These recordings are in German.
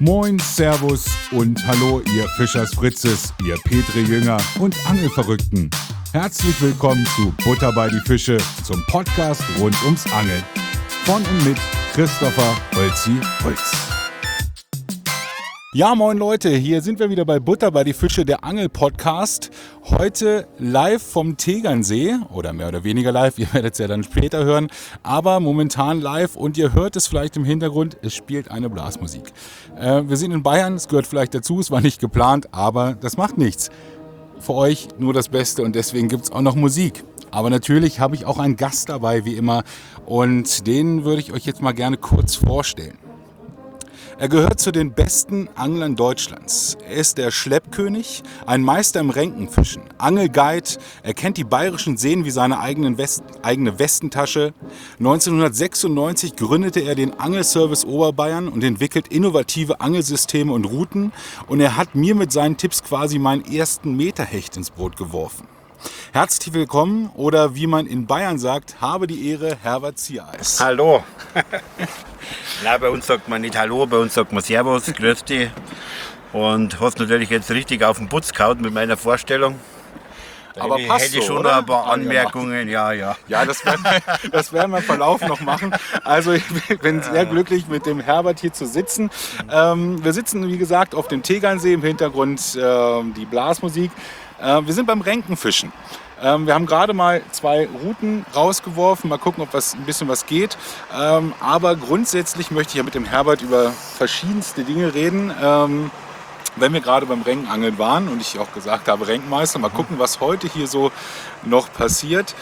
Moin, Servus und hallo, ihr Fischers Fritzes, ihr Petri-Jünger und Angelverrückten. Herzlich willkommen zu Butter bei die Fische, zum Podcast rund ums Angeln. Von und mit Christopher Holzi Holz. Ja, moin Leute, hier sind wir wieder bei Butter bei die Fische, der Angel-Podcast. Heute live vom Tegernsee, oder mehr oder weniger live, ihr werdet es ja dann später hören, aber momentan live und ihr hört es vielleicht im Hintergrund, es spielt eine Blasmusik. Wir sind in Bayern, es gehört vielleicht dazu, es war nicht geplant, aber das macht nichts. Für euch nur das Beste und deswegen gibt es auch noch Musik. Aber natürlich habe ich auch einen Gast dabei, wie immer, und den würde ich euch jetzt mal gerne kurz vorstellen. Er gehört zu den besten Anglern Deutschlands. Er ist der Schleppkönig, ein Meister im Renkenfischen, Angelguide. Er kennt die bayerischen Seen wie seine eigene Westentasche. 1996 gründete er den Angelservice Oberbayern und entwickelt innovative Angelsysteme und Routen. Und er hat mir mit seinen Tipps quasi meinen ersten Meterhecht ins Boot geworfen. Herzlich willkommen oder wie man in Bayern sagt, habe die Ehre, Herbert Ziereis. Hallo. Na, bei uns sagt man nicht Hallo, bei uns sagt man Servus, grüß dich. Und hast natürlich jetzt richtig auf den Putz gehauen mit meiner Vorstellung. Aber passt hätte ich so, schon oder? noch ein paar Anmerkungen, ja. Ja, das werden wir im Verlauf noch machen. Also ich bin sehr glücklich, mit dem Herbert hier zu sitzen. Wir sitzen, wie gesagt, auf dem Tegernsee, im Hintergrund die Blasmusik. Wir sind beim Renkenfischen. Wir haben gerade mal 2 Routen rausgeworfen, mal gucken, ob ein bisschen was geht. Aber grundsätzlich möchte ich ja mit dem Herbert über verschiedenste Dinge reden. Wenn wir gerade beim Renkenangeln waren und ich auch gesagt habe, Renkenmeister, mal gucken, was heute hier so noch passiert.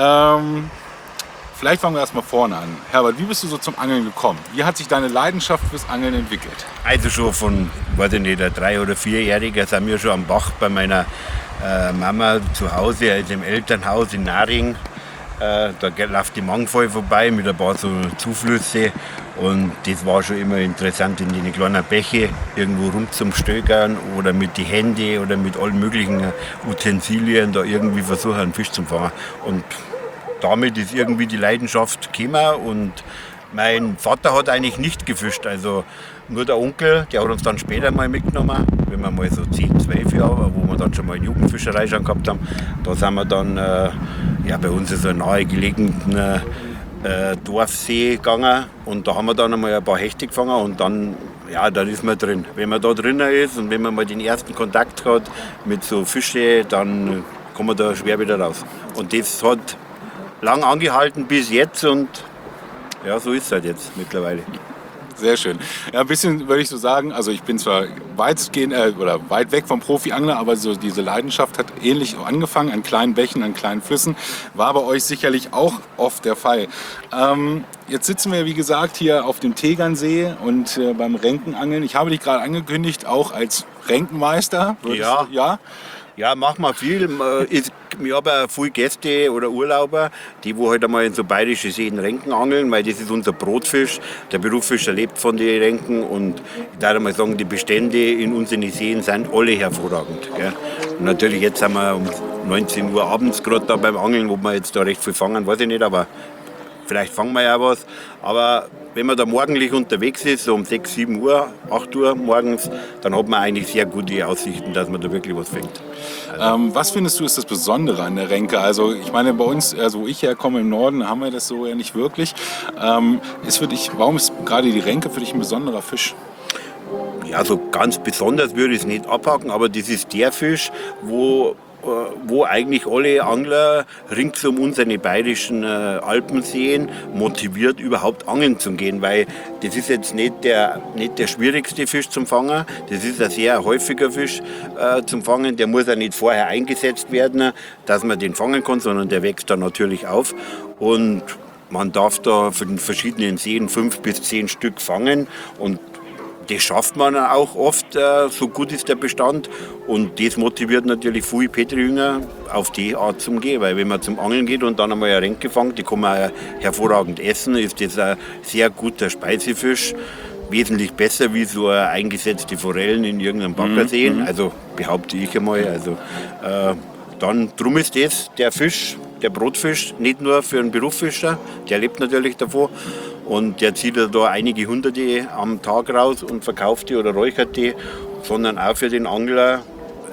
Vielleicht fangen wir erstmal vorne an. Herbert, wie bist du so zum Angeln gekommen? Wie hat sich deine Leidenschaft fürs Angeln entwickelt? Also schon von, weiß ich nicht, ein 3- oder 4-Jähriger sind wir schon am Bach bei meiner Mama zu Hause, also im Elternhaus in Naring. Da läuft die Mangfall vorbei mit ein paar so Zuflüsse und das war schon immer interessant, in den kleinen Bäche irgendwo rumzustögern oder mit die Hände oder mit allen möglichen Utensilien da irgendwie versuchen, einen Fisch zu fangen. Und damit ist irgendwie die Leidenschaft gekommen und mein Vater hat eigentlich nicht gefischt, also nur der Onkel, der hat uns dann später mal mitgenommen, wenn wir mal so 10, 12 Jahre, wo wir dann schon mal Jugendfischerei schon gehabt haben. Da sind wir dann bei uns ist ein nahe gelegener Dorfsee gegangen und da haben wir dann einmal ein paar Hechte gefangen und dann ist man drin. Wenn man da drinnen ist und wenn man mal den ersten Kontakt hat mit so Fische, dann kommt man da schwer wieder raus. Und das hat lang angehalten bis jetzt und ja, so ist es halt jetzt mittlerweile. Sehr schön. Ja, ein bisschen würde ich so sagen, also ich bin zwar weit weg vom Profi-Angler, aber so diese Leidenschaft hat ähnlich angefangen, an kleinen Bächen, an kleinen Flüssen. War bei euch sicherlich auch oft der Fall. Jetzt sitzen wir, wie gesagt, hier auf dem Tegernsee und beim Renkenangeln. Ich habe dich gerade angekündigt, auch als Renkenmeister. Ja. Ja, machen wir viel. Wir haben auch viele Gäste oder Urlauber, die halt einmal in so bayerische Seen Renken angeln, weil das ist unser Brotfisch. Der Berufsfischer lebt von den Renken und ich darf mal sagen, die Bestände in unseren Seen sind alle hervorragend. Gell? Und natürlich jetzt sind wir um 19 Uhr abends gerade da beim Angeln, wo wir jetzt da recht viel fangen, weiß ich nicht, aber vielleicht fangen wir ja was. Aber wenn man da morgendlich unterwegs ist, so um 6, 7 Uhr, 8 Uhr morgens, dann hat man eigentlich sehr gute Aussichten, dass man da wirklich was fängt. Was findest du ist das Besondere an der Renke? Also ich meine, bei uns, also wo ich herkomme im Norden, haben wir das so ja nicht wirklich. Warum ist gerade die Renke für dich ein besonderer Fisch? Ja, so ganz besonders würde ich es nicht abhaken, aber das ist der Fisch, wo eigentlich alle Angler rings um unsere bayerischen Alpenseen motiviert, überhaupt angeln zu gehen, weil das ist jetzt nicht der schwierigste Fisch zum Fangen, das ist ein sehr häufiger Fisch zum Fangen, der muss ja nicht vorher eingesetzt werden, dass man den fangen kann, sondern der wächst dann natürlich auf und man darf da von den verschiedenen Seen 5 bis 10 Stück fangen und das schafft man auch oft, so gut ist der Bestand. Und das motiviert natürlich viele Petri-Jünger auf die Art zu gehen. Weil wenn man zum Angeln geht und dann einmal eine Renke fängt, die kann man hervorragend essen, ist das ein sehr guter Speisefisch. Wesentlich besser wie so eingesetzte Forellen in irgendeinem Baggersee. Also behaupte ich einmal. Also, drum ist das der Fisch, der Brotfisch, nicht nur für einen Berufsfischer, der lebt natürlich davon. und der zieht da einige Hunderte am Tag raus und verkauft die oder räuchert die, sondern auch für den Angler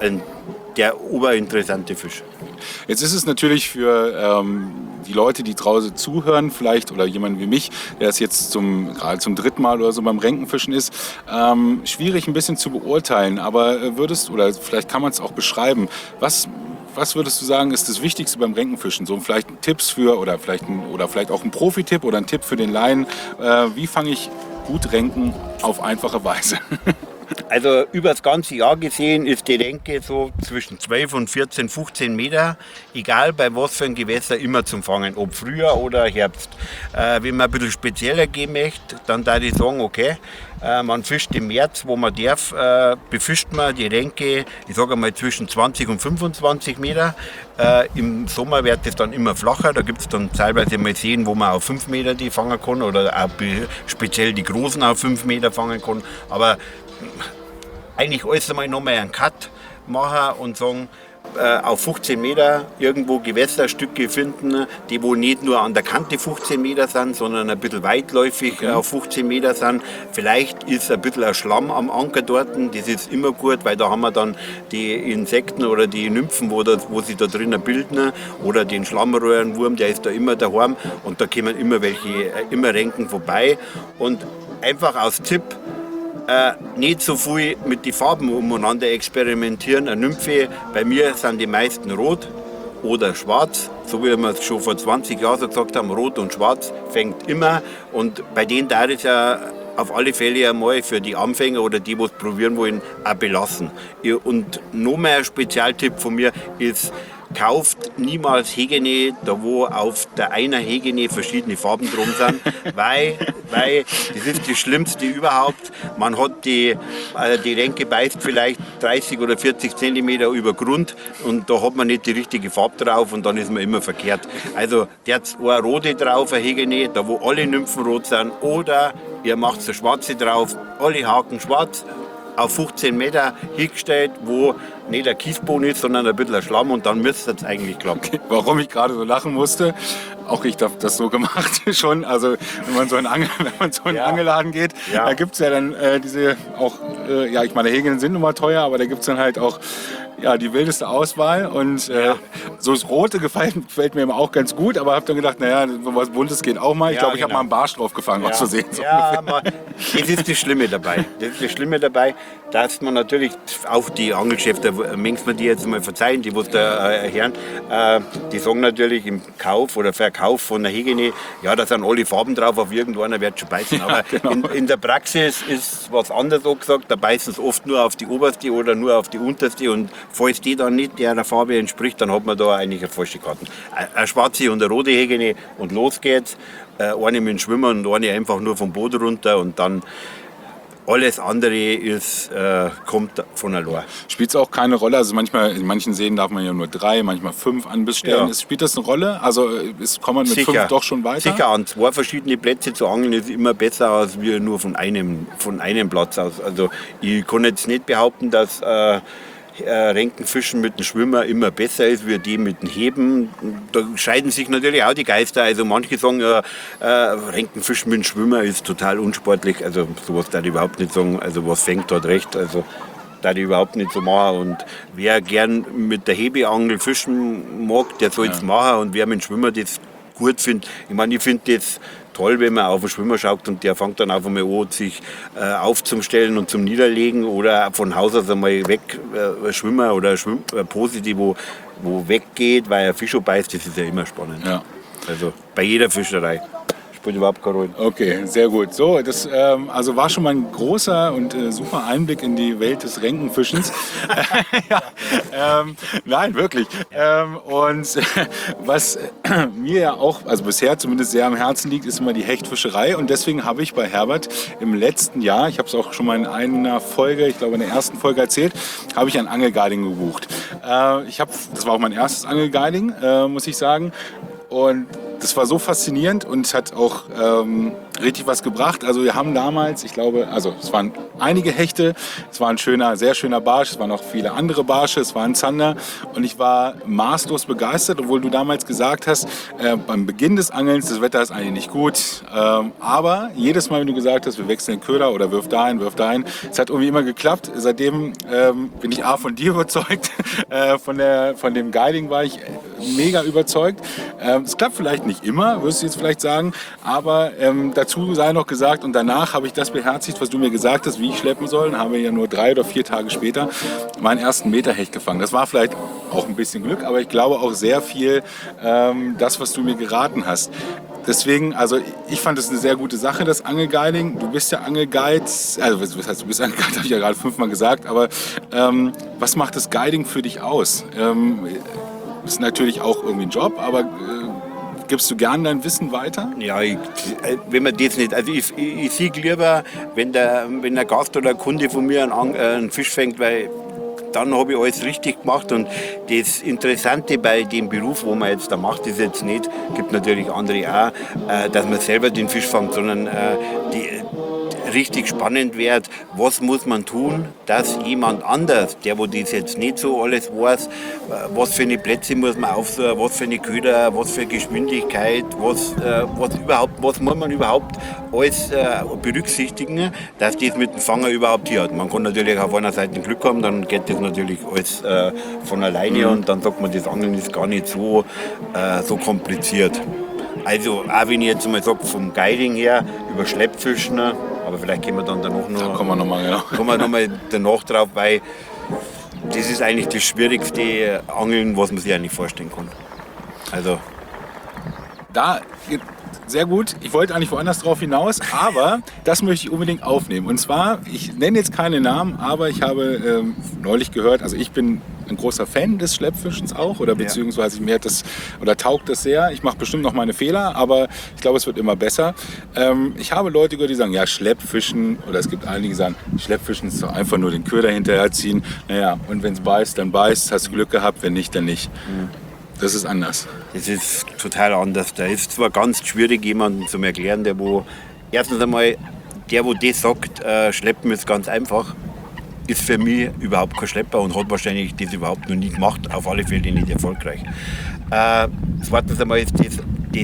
der oberinteressante Fisch. Jetzt ist es natürlich für die Leute, die draußen zuhören vielleicht oder jemand wie mich, der es jetzt gerade zum dritten Mal oder so beim Renkenfischen ist, schwierig ein bisschen zu beurteilen. Aber oder vielleicht kann man es auch beschreiben, was würdest du sagen, ist das Wichtigste beim Renkenfischen? So vielleicht Tipps oder vielleicht auch ein Profi-Tipp oder ein Tipp für den Laien. Wie fange ich gut Renken auf einfache Weise? Also über das ganze Jahr gesehen ist die Renke so zwischen 12 und 14, 15 Meter, egal bei was für ein Gewässer, immer zum Fangen, ob Frühjahr oder Herbst. Wenn man ein bisschen spezieller gehen möchte, dann da ich sagen, okay, man fischt im März, wo man darf, befischt man die Renke, ich sage mal zwischen 20 und 25 Meter. Im Sommer wird es dann immer flacher, da gibt es dann teilweise mal Seen, wo man auf 5 Meter die fangen kann oder auch speziell die Großen auf 5 Meter fangen kann. Aber eigentlich alles einmal nochmal einen Cut machen und sagen, auf 15 Meter irgendwo Gewässerstücke finden, die wo nicht nur an der Kante 15 Meter sind, sondern ein bisschen weitläufig auf 15 Meter sind. Vielleicht ist ein bisschen ein Schlamm am Anker dort, das ist immer gut, weil da haben wir dann die Insekten oder die Nymphen, wo sie da drinnen bilden, oder den Schlammröhrenwurm, der ist da immer daheim und da kommen immer Renken vorbei. Und einfach als Tipp, nicht so viel mit den Farben umeinander experimentieren. Eine Nymphe, bei mir sind die meisten rot oder schwarz, so wie wir es schon vor 20 Jahren so gesagt haben, rot und schwarz fängt immer. Und bei denen da ist ja auf alle Fälle einmal für die Anfänger oder die, die es probieren wollen, auch belassen. Und noch mehr ein Spezialtipp von mir ist, kauft niemals Hegene, da wo auf der einer Hegene verschiedene Farben drum sind, weil das ist das Schlimmste überhaupt. Man hat die Renke beißt vielleicht 30 oder 40 Zentimeter über Grund und da hat man nicht die richtige Farbe drauf und dann ist man immer verkehrt. Also der hat eine rote drauf, eine Hegene, da wo alle Nymphen rot sind, oder ihr macht eine schwarze drauf, alle Haken schwarz, auf 15 Meter hingestellt, wo nicht ein Kiesboden ist, sondern ein bisschen ein Schlamm, und dann müsste es eigentlich klappen. Okay, warum ich gerade so lachen musste, auch ich habe das so gemacht schon, also wenn man so in einen Angelladen geht, da gibt es ja dann diese auch, ich meine, Hägeln sind nun mal teuer, aber da gibt es dann halt auch die wildeste Auswahl, und so das Rote gefällt mir immer auch ganz gut, aber habe dann gedacht, naja, so was Buntes geht auch mal. Ich glaube, ich habe mal einen Barsch drauf gefangen, was zu sehen. So das ist das Schlimme dabei. Dass man natürlich auf die Angelgeschäfte, manchmal die jetzt mal verzeihen, die was da hören, die sagen natürlich im Kauf oder Verkauf von der Hegene, da sind alle Farben drauf, auf irgendeiner wird schon beißen. Aber genau. in der Praxis ist was anderes angesagt, da beißen es oft nur auf die oberste oder nur auf die unterste, und falls die dann nicht der Farbe entspricht, dann hat man da eigentlich eine falsche Karte. Eine schwarze und eine rote Hegene und los geht's. Eine mit dem Schwimmer und eine einfach nur vom Boden runter, und dann alles andere kommt von allein. Spielt es auch keine Rolle? Also manchmal, in manchen Seen darf man ja nur 3, manchmal 5 Anbiss stellen. Ja. Spielt das eine Rolle? Also kommt man mit 5 doch schon weiter? Sicher, an 2 verschiedene Plätze zu angeln ist immer besser als wir nur von einem Platz aus. Also ich kann jetzt nicht behaupten, dass Renkenfischen mit dem Schwimmer immer besser ist wie die mit dem Heben. Da scheiden sich natürlich auch die Geister. Also manche sagen, Renkenfischen mit dem Schwimmer ist total unsportlich. Also sowas darf ich überhaupt nicht sagen. Also was fängt dort recht? Also darf ich überhaupt nicht so machen. Und wer gern mit der Hebeangel fischen mag, der soll es machen. Und wer mit dem Schwimmer das gut findet, ich meine, ich finde das toll, wenn man auf den Schwimmer schaut und der fängt dann auf einmal an, sich aufzustellen und zum Niederlegen, oder von Haus aus einmal weg, ein Schwimmer oder eine Pose, die wo weggeht, weil er Fisch beißt, das ist ja immer spannend. Ja. Also bei jeder Fischerei. Spielt überhaupt keine Rolle. Okay, sehr gut. So, das also war schon mal ein großer und super Einblick in die Welt des Renkenfischens. Nein, wirklich. Und was mir ja auch, also bisher zumindest sehr am Herzen liegt, ist immer die Hechtfischerei. Und deswegen habe ich bei Herbert im letzten Jahr, ich habe es auch schon mal in einer Folge, ich glaube in der ersten Folge erzählt, habe ich ein Angelguiding gebucht. Das war auch mein erstes Angelguiding, muss ich sagen. Und das war so faszinierend und hat auch richtig was gebracht. Also wir haben damals, ich glaube, also es waren einige Hechte, es war ein sehr schöner Barsch, es waren auch viele andere Barsche, es war ein Zander und ich war maßlos begeistert, obwohl du damals gesagt hast, beim Beginn des Angelns, das Wetter ist eigentlich nicht gut, aber jedes Mal, wenn du gesagt hast, wir wechseln den Köder oder wirf dahin, es hat irgendwie immer geklappt. Seitdem bin ich von dir überzeugt, von dem Guiding war ich mega überzeugt. Es klappt vielleicht nicht immer, wirst du jetzt vielleicht sagen, aber dazu sei noch gesagt und danach habe ich das beherzigt, was du mir gesagt hast, wie ich schleppen soll, und habe ja nur 3 oder 4 Tage später meinen ersten Meterhecht gefangen. Das war vielleicht auch ein bisschen Glück, aber ich glaube auch sehr viel das, was du mir geraten hast. Deswegen, also ich fand es eine sehr gute Sache, das Angelguiding. Du bist ja Angelguide, also was heißt, du bist Angelguide, habe ich ja gerade 5-mal gesagt, aber was macht das Guiding für dich aus? Ist natürlich auch irgendwie ein Job, aber gibst du gern dein Wissen weiter? Ja, wenn man das nicht, also ich sehe lieber, wenn der Gast oder ein Kunde von mir einen Fisch fängt, weil dann habe ich alles richtig gemacht. Und das Interessante bei dem Beruf, wo man jetzt da macht, ist jetzt nicht, gibt natürlich andere auch, dass man selber den Fisch fängt, sondern richtig spannend wird, was muss man tun, dass jemand anders, der wo das jetzt nicht so alles weiß, was für eine Plätze muss man aufsuchen, was für eine Köder, was für Geschwindigkeit, was muss man überhaupt alles berücksichtigen, dass das mit dem Fanger überhaupt hier hat. Man kann natürlich auf einer Seite Glück haben, dann geht das natürlich alles von alleine und dann sagt man, das Angeln ist gar nicht so kompliziert. Also auch wenn ich jetzt mal sage, vom Guiding her, über Schleppfischen, aber vielleicht gehen wir dann danach noch. Da kommen wir nochmal danach drauf, weil das ist eigentlich das schwierigste Angeln, was man sich eigentlich vorstellen kann. Also. Da, sehr gut. Ich wollte eigentlich woanders drauf hinaus, aber das möchte ich unbedingt aufnehmen. Und zwar, ich nenne jetzt keine Namen, aber ich habe neulich gehört, also ich bin ein großer Fan des Schleppfischens auch, oder beziehungsweise mir hat das, oder taugt das sehr. Ich mache bestimmt noch meine Fehler, aber ich glaube, es wird immer besser. Ich habe Leute gehört, die sagen, ja, Schleppfischen, oder es gibt einige, die sagen, Schleppfischen ist doch einfach nur den Köder hinterherziehen. Naja, und wenn es beißt, dann beißt, hast du Glück gehabt, wenn nicht, dann nicht. Das ist anders. Das ist total anders. Da ist zwar ganz schwierig, jemandem zu erklären, erstens einmal, der wo das sagt, Schleppen ist ganz einfach, ist für mich überhaupt kein Schlepper und hat wahrscheinlich das überhaupt noch nie gemacht, auf alle Fälle nicht erfolgreich. Zweitens einmal ist das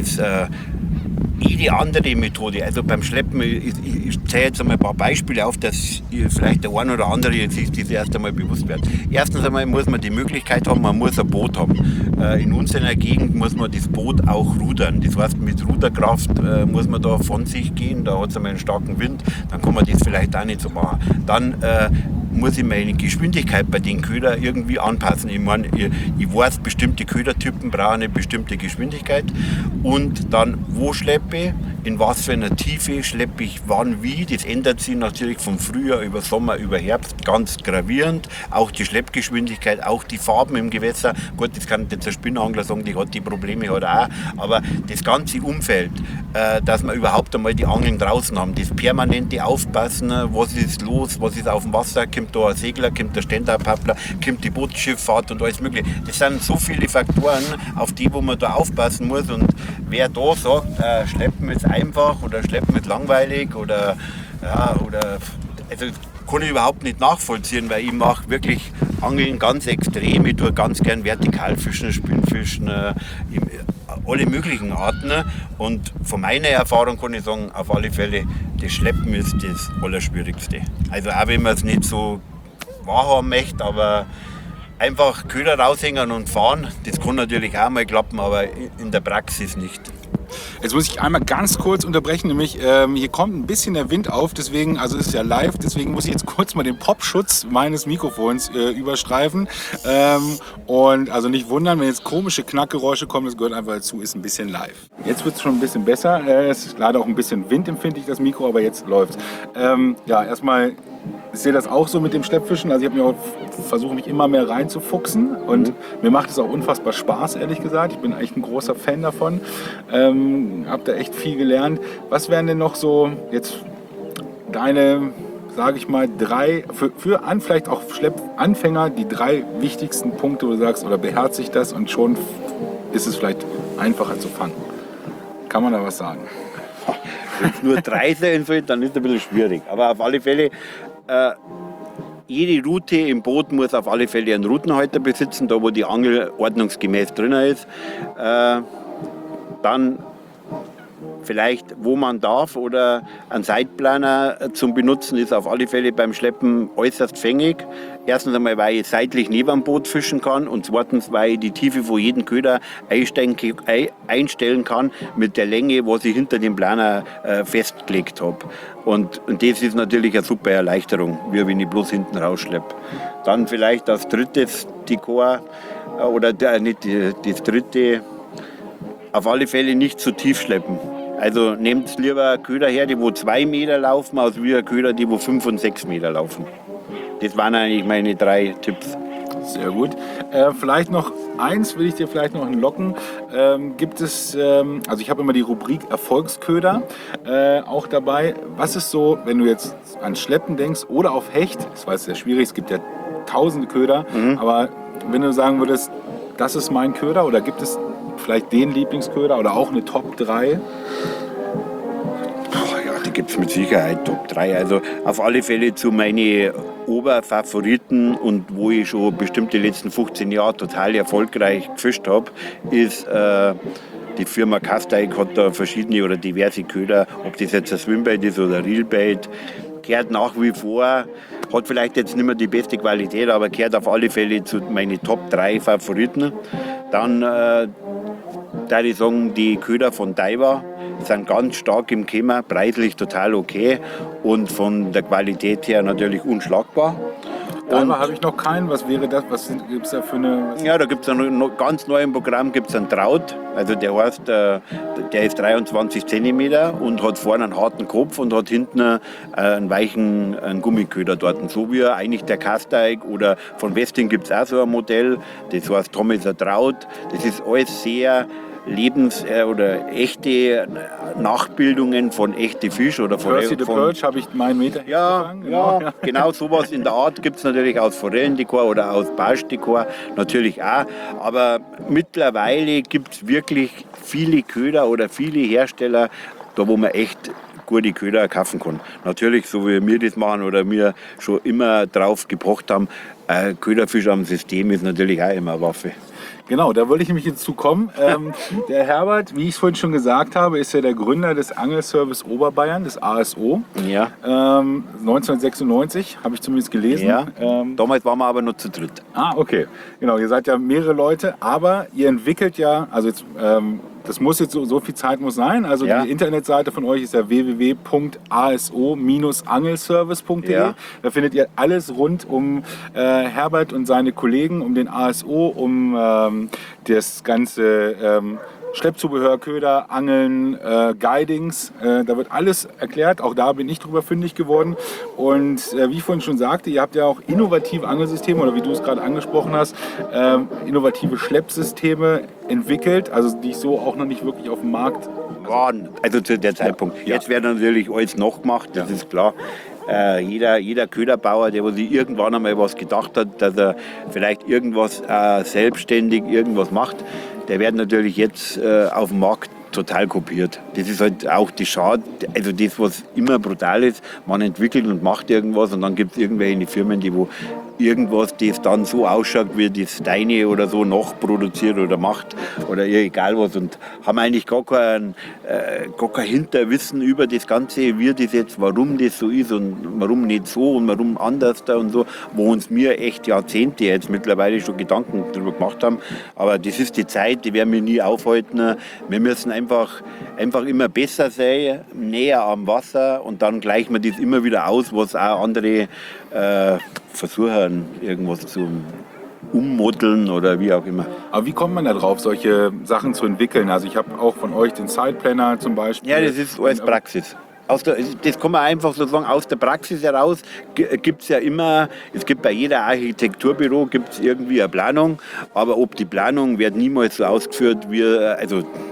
die andere Methode. Also beim Schleppen, ich zähle jetzt einmal ein paar Beispiele auf, dass vielleicht der eine oder andere jetzt sich das erst einmal bewusst wird. Erstens einmal muss man die Möglichkeit haben, man muss ein Boot haben. In unserer Gegend muss man das Boot auch rudern. Das heißt, mit Ruderkraft muss man da von sich gehen, da hat es einmal einen starken Wind, dann kann man das vielleicht auch nicht so machen. Dann muss ich meine Geschwindigkeit bei den Ködern irgendwie anpassen. Ich meine, ich weiß, bestimmte Ködertypen brauchen eine bestimmte Geschwindigkeit. Und dann, wo schleppe ich, in was für einer Tiefe schleppe ich wann wie. Das ändert sich natürlich vom Frühjahr über Sommer, über Herbst ganz gravierend. Auch die Schleppgeschwindigkeit, auch die Farben im Gewässer. Gut, das kann jetzt der Spinnangler sagen, die hat die Probleme hat auch. Aber das ganze Umfeld, dass wir überhaupt einmal die Angeln draußen haben, das permanente Aufpassen, was ist los, was ist auf dem Wasser, kommt da ein Segler, kommt der Stand-up-Paddler, kommt die Bootsschifffahrt und alles mögliche. Das sind so viele Faktoren, auf die wo man da aufpassen muss. Und wer da sagt, Schleppen ist einfach oder Schleppen ist langweilig oder also kann ich überhaupt nicht nachvollziehen, weil ich mache wirklich Angeln ganz extrem. Ich tue ganz gern Vertikalfischen, Spinnfischen, alle möglichen Arten. Und von meiner Erfahrung kann ich sagen, auf alle Fälle, das Schleppen ist das Allerschwierigste. Also auch wenn man es nicht so wahrhaben möchte, aber einfach Köder raushängen und fahren, das kann natürlich auch mal klappen, aber in der Praxis nicht. Jetzt muss ich einmal ganz kurz unterbrechen, nämlich hier kommt ein bisschen der Wind auf, deswegen, also es ist ja live, deswegen muss ich jetzt kurz mal den Popschutz meines Mikrofons überstreifen. Und also nicht wundern, wenn jetzt komische Knackgeräusche kommen, das gehört einfach dazu, ist ein bisschen live. Jetzt wird es schon ein bisschen besser, es ist leider auch ein bisschen windempfindlich, das Mikro, aber jetzt läuft's. Ja, erstmal, ich sehe das auch so mit dem Schleppfischen, also ich habe mir auch versuche mich immer mehr reinzufuchsen und mir macht es auch unfassbar Spaß, ehrlich gesagt. Ich bin eigentlich ein großer Fan davon, habe da echt viel gelernt. Was wären denn noch so jetzt deine, sage ich mal, vielleicht auch Schleppanfänger, die 3 wichtigsten Punkte, wo du sagst, oder beherzigt das und schon ist es vielleicht einfacher zu fangen? Kann man da was sagen? Wenn es nur 3 sein soll, dann ist es ein bisschen schwierig. Aber auf alle Fälle, jede Route im Boot muss auf alle Fälle einen Routenhalter besitzen, da wo die Angel ordnungsgemäß drin ist. Dann vielleicht, wo man darf, oder ein Sideplaner zum Benutzen ist auf alle Fälle beim Schleppen äußerst fängig. Erstens einmal, weil ich seitlich neben dem Boot fischen kann, und zweitens, weil ich die Tiefe von jedem Köder einstellen kann mit der Länge, was ich hinter dem Planer festgelegt habe. Und das ist natürlich eine super Erleichterung, wie wenn ich bloß hinten rausschleppe. Dann vielleicht als drittes Dekor, oder nicht das dritte, auf alle Fälle nicht zu tief schleppen. Also nehmt lieber Köder her, die wo 2 Meter laufen, als wie Köder, die wo 5 und 6 Meter laufen. Das waren eigentlich meine 3 Tipps. Sehr gut. Vielleicht noch eins, will ich dir vielleicht noch entlocken. Gibt es, also ich habe immer die Rubrik Erfolgsköder auch dabei. Was ist so, wenn du jetzt an Schleppen denkst oder auf Hecht? Das war jetzt sehr schwierig, es gibt ja tausende Köder. Aber wenn du sagen würdest, das ist mein Köder, oder gibt es vielleicht den Lieblingsköder oder auch eine Top 3? Ja, die gibt es mit Sicherheit, Top 3. Also auf alle Fälle zu meinen Oberfavoriten, und wo ich schon bestimmt die letzten 15 Jahre total erfolgreich gefischt habe, ist die Firma Casteig, hat da verschiedene oder diverse Köder, ob das jetzt ein Swimbait ist oder Reelbait. Gehört nach wie vor, hat vielleicht jetzt nicht mehr die beste Qualität, aber gehört auf alle Fälle zu meinen Top 3 Favoriten. Dann da ich sagen, die Köder von Daiwa sind ganz stark im Kämmer, preislich total okay und von der Qualität her natürlich unschlagbar. Daiwa habe ich noch keinen. Was wäre das? Was gibt es da für eine? Ja, da gibt es ganz neu im Programm gibt's einen Traut. Also der heißt, der ist 23 cm und hat vorne einen harten Kopf und hat hinten einen weichen Gummiköder dort. So wie eigentlich der Casteig, oder von Westing gibt es auch so ein Modell, das heißt Thomas Traut. Das ist alles sehr oder echte Nachbildungen von echten Fisch oder von Percy the Perch habe ich meinen Meter gefangen. Genau sowas in der Art gibt es natürlich aus Forellendekor oder aus Barschdekor natürlich auch. Aber mittlerweile gibt es wirklich viele Köder oder viele Hersteller, da wo man echt gute Köder kaufen kann. Natürlich, so wie wir das machen oder wir schon immer drauf gepocht haben, Köderfisch am System ist natürlich auch immer eine Waffe. Genau, da wollte ich nämlich jetzt zu kommen. Der Herbert, wie ich es vorhin schon gesagt habe, ist ja der Gründer des Angelservice Oberbayern, des ASO. Ja. 1996, habe ich zumindest gelesen. Ja. Damals waren wir aber nur zu dritt. Ah, okay. Genau, ihr seid ja mehrere Leute, aber ihr entwickelt ja, also jetzt, das muss jetzt so viel Zeit muss sein. Also Ja. die Internetseite von euch ist ja www.aso-angelservice.de. Ja. Da findet ihr alles rund um Herbert und seine Kollegen, um den ASO, um das ganze Schleppzubehör, Köder, Angeln, Guidings. Da wird alles erklärt. Auch da bin ich drüber fündig geworden. Und wie ich vorhin schon sagte, ihr habt ja auch innovative Angelsysteme, oder wie du es gerade angesprochen hast, innovative Schleppsysteme entwickelt, also die ich so auch noch nicht wirklich auf dem Markt. Waren, also zu der Zeitpunkt. Ja. Jetzt wird natürlich alles nachgemacht, das ist klar. Jeder Köderbauer, der sich irgendwann einmal was gedacht hat, dass er vielleicht irgendwas selbstständig irgendwas macht, der wird natürlich jetzt auf dem Markt total kopiert. Das ist halt auch die Schade, also das, was immer brutal ist, man entwickelt und macht irgendwas und dann gibt es irgendwelche Firmen, die wo irgendwas, das dann so ausschaut, wie das deine oder so nachproduziert oder macht oder egal was, und haben eigentlich gar kein Hinterwissen über das Ganze, wie das jetzt, warum das so ist und warum nicht so und warum anders da und so, wo uns wir echt Jahrzehnte jetzt mittlerweile schon Gedanken darüber gemacht haben. Aber das ist die Zeit, die werden wir nie aufhalten. Wir müssen einfach immer besser sein, näher am Wasser, und dann gleichen wir das immer wieder aus, was auch andere versuchen, irgendwas zu ummodeln oder wie auch immer. Aber wie kommt man da drauf, solche Sachen zu entwickeln? Also ich habe auch von euch den Sideplanner zum Beispiel. Ja, das ist alles Praxis. Das kann man einfach so sagen, aus der Praxis heraus gibt es ja immer, es gibt bei jeder Architekturbüro gibt's irgendwie eine Planung, aber ob die Planung wird niemals so ausgeführt, wie, also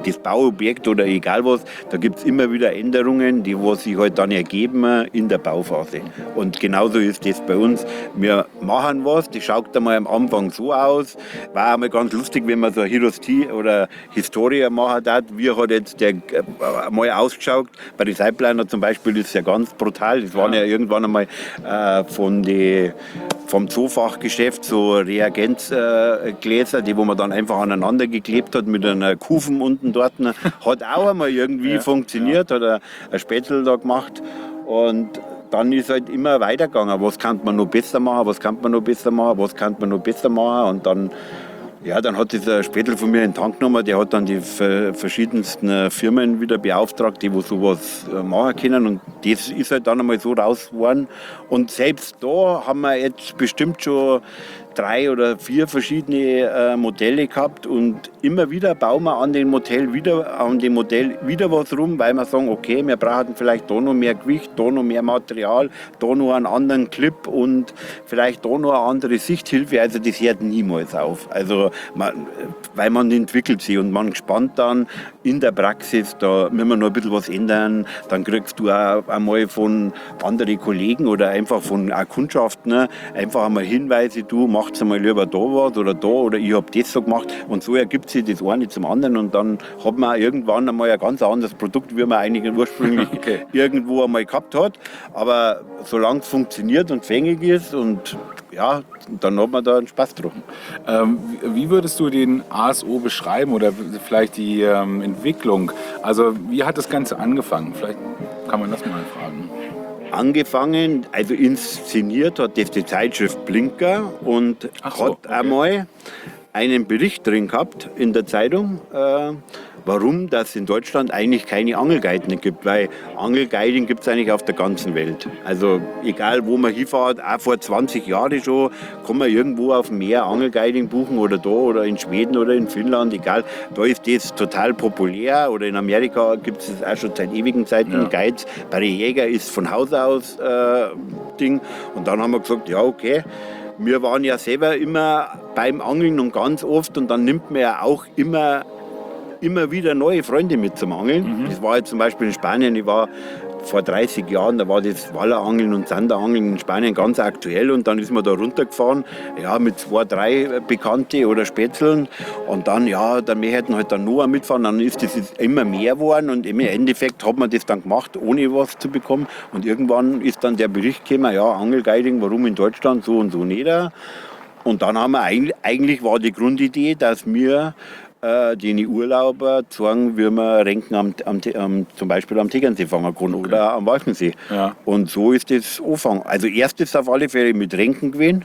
das Bauobjekt oder egal was, da gibt es immer wieder Änderungen, die was sich halt dann ergeben in der Bauphase. Und genauso ist das bei uns. Wir machen was, das schaut einmal am Anfang so aus. War einmal ganz lustig, wenn man so eine History oder Historie machen darf. Wie hat jetzt der mal ausgeschaut? Bei den Seipliner zum Beispiel ist es ja ganz brutal. Das waren ja irgendwann einmal vom Zoofachgeschäft so Reagenzgläser, die wo man dann einfach aneinander geklebt hat mit einer Kufen unten dort. Hat auch einmal irgendwie funktioniert, hat ein Spätzle da gemacht. Und dann ist halt immer weitergegangen. Was kann man noch besser machen, was kann man noch besser machen, was kann man noch besser machen. Und dann hat dieser Spätzle von mir in den Tank genommen, der hat dann die verschiedensten Firmen wieder beauftragt, die wo sowas machen können. Und das ist halt dann einmal so raus geworden. Und selbst da haben wir jetzt bestimmt schon 3 oder 4 verschiedene Modelle gehabt und immer wieder bauen wir an dem Modell wieder was rum, weil wir sagen, okay, wir brauchen vielleicht da noch mehr Gewicht, da noch mehr Material, da noch einen anderen Clip und vielleicht da noch eine andere Sichthilfe. Also das hört niemals auf. Also weil man entwickelt sich und man gespannt dann in der Praxis, da müssen wir noch ein bisschen was ändern, dann kriegst du auch einmal von anderen Kollegen oder einfach von Kundschaften einfach einmal Hinweise, du macht mal lieber da was oder ich habe das so gemacht und so ergibt sich das eine zum anderen und dann hat man irgendwann einmal ein ganz anderes Produkt, wie man eigentlich ursprünglich irgendwo einmal gehabt hat, aber solange es funktioniert und fängig ist und ja, dann hat man da einen Spaß dran. Wie würdest du den ASO beschreiben oder vielleicht die Entwicklung? Also wie hat das Ganze angefangen? Vielleicht kann man das mal fragen. Angefangen, also inszeniert hat das die Zeitschrift Blinker und hat einmal einen Bericht drin gehabt in der Zeitung, warum das in Deutschland eigentlich keine Angelguiden gibt, weil Angelguiden gibt es eigentlich auf der ganzen Welt. Also egal wo man hinfährt, auch vor 20 Jahren schon, kann man irgendwo auf dem Meer Angelguiding buchen oder da oder in Schweden oder in Finnland, egal. Da ist das total populär oder in Amerika gibt es das auch schon seit ewigen Zeiten Guides. Bei den Jägern ist von Haus aus Ding. Und dann haben wir gesagt, ja okay, wir waren ja selber immer beim Angeln und ganz oft und dann nimmt man ja auch immer wieder neue Freunde mit zum Angeln. Das war jetzt zum Beispiel in Spanien, ich war vor 30 Jahren, da war das Wallerangeln und Sanderangeln in Spanien ganz aktuell und dann ist man da runtergefahren, ja, mit 2, 3 Bekannte oder Spätzeln und dann, ja, dann möchten halt dann noch mitfahren, dann ist das immer mehr geworden und im Endeffekt hat man das dann gemacht, ohne was zu bekommen und irgendwann ist dann der Bericht gekommen, ja, Angelguiding, warum in Deutschland so und so nicht. Und dann haben wir eigentlich war die Grundidee, dass wir den Urlauber zeigen, wie man Renken zum Beispiel am Tegernsee fangen kann oder am Walchensee. Ja. Und so ist das angefangen. Also erst ist auf alle Fälle mit Renken gewesen,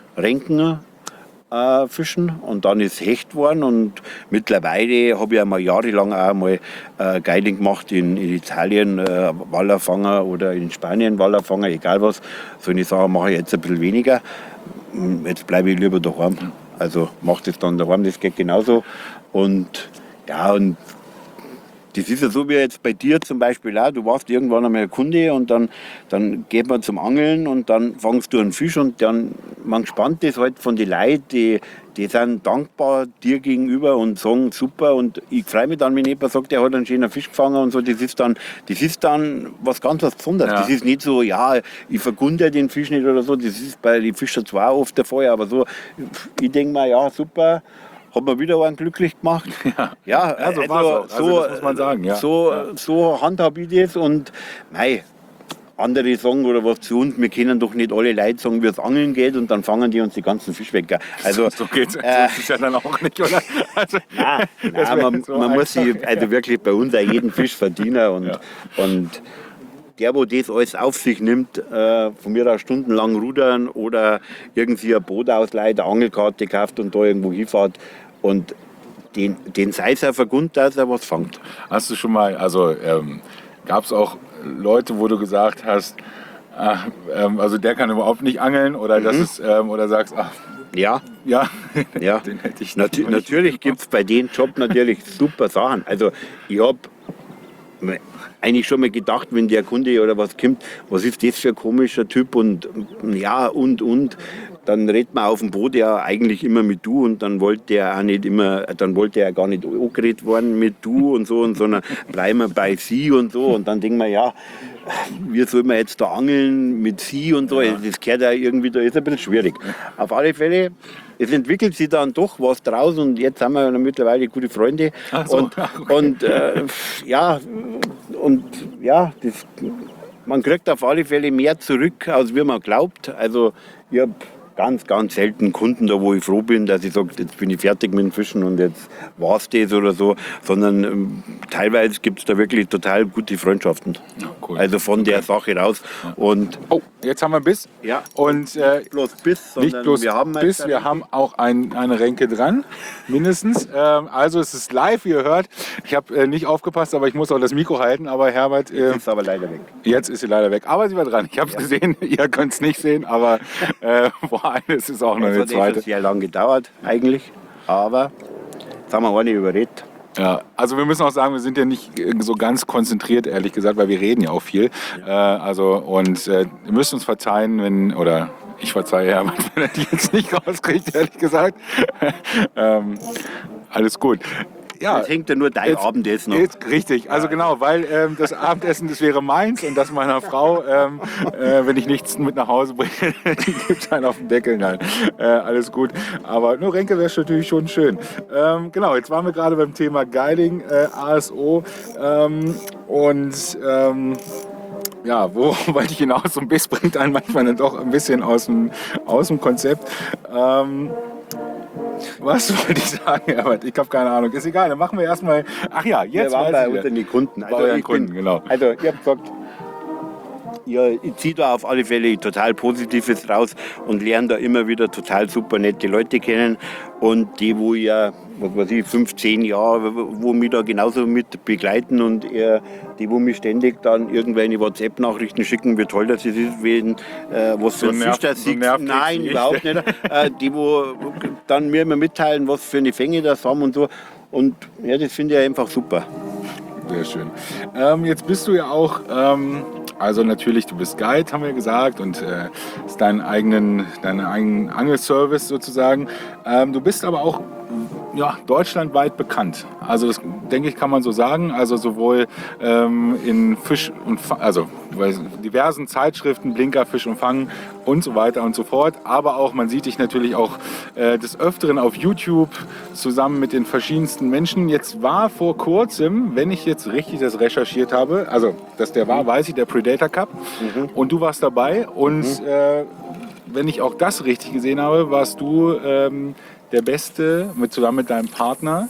fischen und dann ist Hecht geworden und mittlerweile habe ich einmal jahrelang auch mal Guiding gemacht in Italien, Wallerfanger oder in Spanien Wallerfanger, egal was. So eine Sache mache ich jetzt ein bisschen weniger. Jetzt bleibe ich lieber daheim. Also mache das dann daheim, das geht genauso. Und ja, und das ist ja so wie jetzt bei dir zum Beispiel auch. Du warst irgendwann einmal Kunde und dann geht man zum Angeln und dann fangst du einen Fisch und dann, man spannt das halt von den Leuten, die sind dankbar dir gegenüber und sagen super und ich freue mich dann, wenn jemand sagt, er hat einen schönen Fisch gefangen und so, das ist dann was ganz was Besonderes. Ja. Das ist nicht so, ja, ich vergunde den Fisch nicht oder so, das ist bei den Fischern zwar oft der Fall, aber so, ich denke mir, ja super, hat man wieder einen glücklich gemacht. Ja, so war es. Also, das muss man sagen. Ja. So handhabe ich das und mei, andere sagen oder was zu uns, wir können doch nicht alle Leute sagen, wie es angeln geht und dann fangen die uns die ganzen Fisch weg. Also, so geht's ja dann auch nicht, oder? Also, nein, man muss sich also wirklich bei uns auch jeden Fisch verdienen und der, wo das alles auf sich nimmt, von mir aus stundenlang rudern oder irgendwie ein Boot ausleiht, eine Angelkarte kauft und da irgendwo hinfährt und den sei es auch vergund, dass er was fängt. Hast du schon mal, also gab es auch Leute, wo du gesagt hast, also der kann überhaupt nicht angeln oder das ist, oder sagst, ach, ja. Den hätte ich natürlich gibt es bei dem Job natürlich super Sachen. Also ich habe eigentlich schon mal gedacht, wenn der Kunde oder was kommt, was ist das für ein komischer Typ und ja und. dann redet man auf dem Boot ja eigentlich immer mit du und dann wollte er auch nicht immer, dann wollte er gar nicht angeredet worden mit du und so, sondern bleiben wir bei sie und so. Und dann denken wir, ja, wie soll man jetzt da angeln mit sie und so? Das gehört ja irgendwie, da ist ein bisschen schwierig. Auf alle Fälle, es entwickelt sich dann doch was draus und jetzt sind wir mittlerweile gute Freunde. Ach so, und das, man kriegt auf alle Fälle mehr zurück, als wie man glaubt. Also ich habe ganz, ganz selten Kunden da, wo ich froh bin, dass ich sage, jetzt bin ich fertig mit dem Fischen und jetzt war's das oder so, sondern teilweise gibt es da wirklich total gute Freundschaften. Ja, cool. Also von der Sache raus. Und Oh, jetzt haben wir einen Biss. ja, Und nicht bloß Biss, sondern nicht bloß wir haben Biss, wir haben auch eine Renke dran, mindestens. Also es ist live, wie ihr hört. Ich habe nicht aufgepasst, aber ich muss auch das Mikro halten. Aber Herbert, ist aber leider weg. jetzt ist sie leider weg. Aber sie war dran. Ich habe es gesehen, ihr könnt es nicht sehen, aber eines ist auch noch Das eine hat zweite. sehr lange gedauert eigentlich, aber jetzt haben wir auch nicht überredet. Ja, also wir müssen auch sagen, wir sind ja nicht so ganz konzentriert, ehrlich gesagt, weil wir reden ja auch viel. Ihr müsst uns verzeihen, wenn, ich verzeihe Herbert, wenn er die jetzt nicht rauskriegt, ehrlich gesagt. Alles gut. Ja, Jetzt hängt ja nur dein Abendessen noch. Richtig, also genau, weil das Abendessen, das wäre meins und das meiner Frau, wenn ich nichts mit nach Hause bringe, die gibt einen auf den Deckel. Nein, alles gut. Aber nur Renke wäre natürlich schon schön. Genau, jetzt waren wir gerade beim Thema Guiding, ASO ja, wo wollte ich hinaus? So ein Biss bringt einen manchmal dann doch ein bisschen aus dem Konzept. Was wollte ich sagen, Herbert? Ich habe keine Ahnung. Ist egal, dann machen wir erstmal. Ach ja, jetzt Wir waren bei weiß ich unseren wieder. Kunden. Bei euren Kunden, genau. Also ich habe gesagt, ich ziehe da auf alle Fälle total Positives raus und lerne da immer wieder total super nette Leute kennen. Und die, wo ja, was weiß ich, 15 Jahre, wo mich da genauso mit begleiten und die, wo mich ständig dann irgendwelche WhatsApp-Nachrichten schicken, wie toll das ist, was für ein Fisch das ist. Nein, überhaupt nicht. Die, wo dann mir immer mitteilen, was für eine Fänge das haben und so. Und ja, das finde ich einfach super. Sehr schön. Jetzt bist du ja auch, also natürlich, du bist Guide, haben wir gesagt, und ist deinen eigenen Angelservice sozusagen. Du bist aber auch deutschlandweit bekannt. Also das, denke ich, kann man so sagen. Also sowohl in Fisch und also bei diversen Zeitschriften, Blinker, Fisch und Fang und so weiter und so fort. Aber auch, man sieht dich natürlich auch des Öfteren auf YouTube zusammen mit den verschiedensten Menschen. Jetzt war vor kurzem, wenn ich jetzt richtig das recherchiert habe, also dass der war, weiß ich, der Predator Cup. Und du warst dabei. Und wenn ich auch das richtig gesehen habe, warst du der Beste, zusammen mit deinem Partner,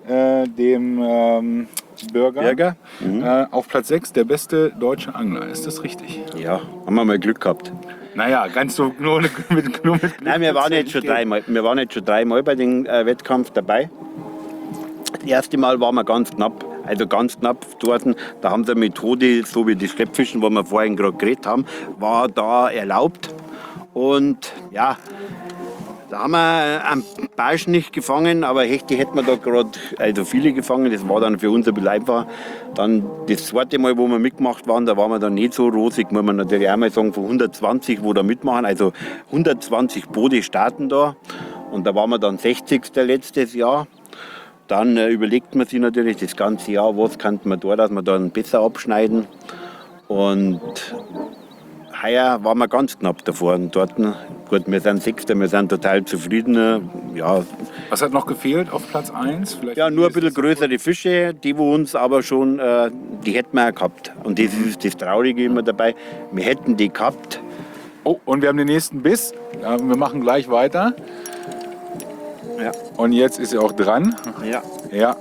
dem Bürger, auf Platz 6, der beste deutsche Angler. Ist das richtig? Ja, haben wir mal Glück gehabt. Naja, ganz so nur mit Glück. Nein, wir waren jetzt schon dreimal bei dem Wettkampf dabei. Das erste Mal waren wir ganz knapp dort. Da haben sie eine Methode, so wie die Schleppfischen, wo wir vorhin gerade geredet haben, war da erlaubt. Und ja, da haben wir einen Barsch nicht gefangen, aber Hechte hätten wir da gerade viele gefangen. Das war dann für uns ein bisschen einfacher. Dann das zweite Mal, wo wir mitgemacht waren, da waren wir dann nicht so rosig, muss man natürlich einmal sagen, von 120, wo da mitmachen. Also 120 Boote starten da. Und da waren wir dann 60. letztes Jahr. Dann überlegt man sich natürlich das ganze Jahr, was kann man da, dass wir dann besser abschneiden. Und heuer waren wir ganz knapp davor. Und dort, gut, wir sind Sechster, wir sind total zufrieden. Ja. Was hat noch gefehlt auf Platz 1? Vielleicht Ja, nur ein bisschen größere Fische, die wo uns aber schon, die hätten wir auch gehabt. Und das ist das Traurige immer dabei, wir hätten die gehabt. Oh, und wir haben den nächsten Biss. Ja, wir machen gleich weiter. Ja. Und jetzt ist er auch dran. Ja. Ja.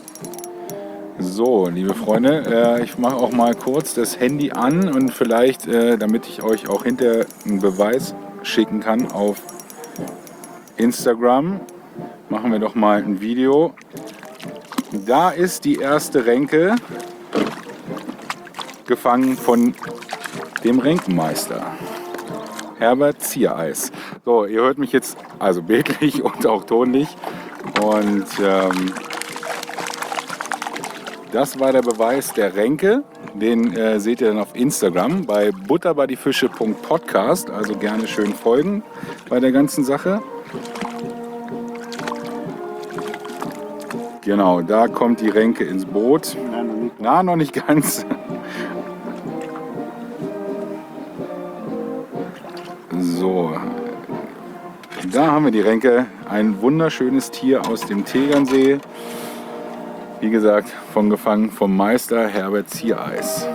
So, liebe Freunde, ich mache auch mal kurz das Handy an und vielleicht, damit ich euch auch hinterher einen Beweis schicken kann auf Instagram, machen wir doch mal ein Video. Da ist die erste Renke gefangen von dem Renkenmeister, Herbert Ziereis. So, ihr hört mich jetzt also bildlich und auch tonlich und das war der Beweis der Renke. Den seht ihr dann auf Instagram bei butterbadifische.podcast. Also gerne schön folgen bei der ganzen Sache. Genau, da kommt die Renke ins Boot. Na, noch nicht ganz. So, da haben wir die Renke. Ein wunderschönes Tier aus dem Tegernsee. Wie gesagt, gefangen vom Meister Herbert Ziereis.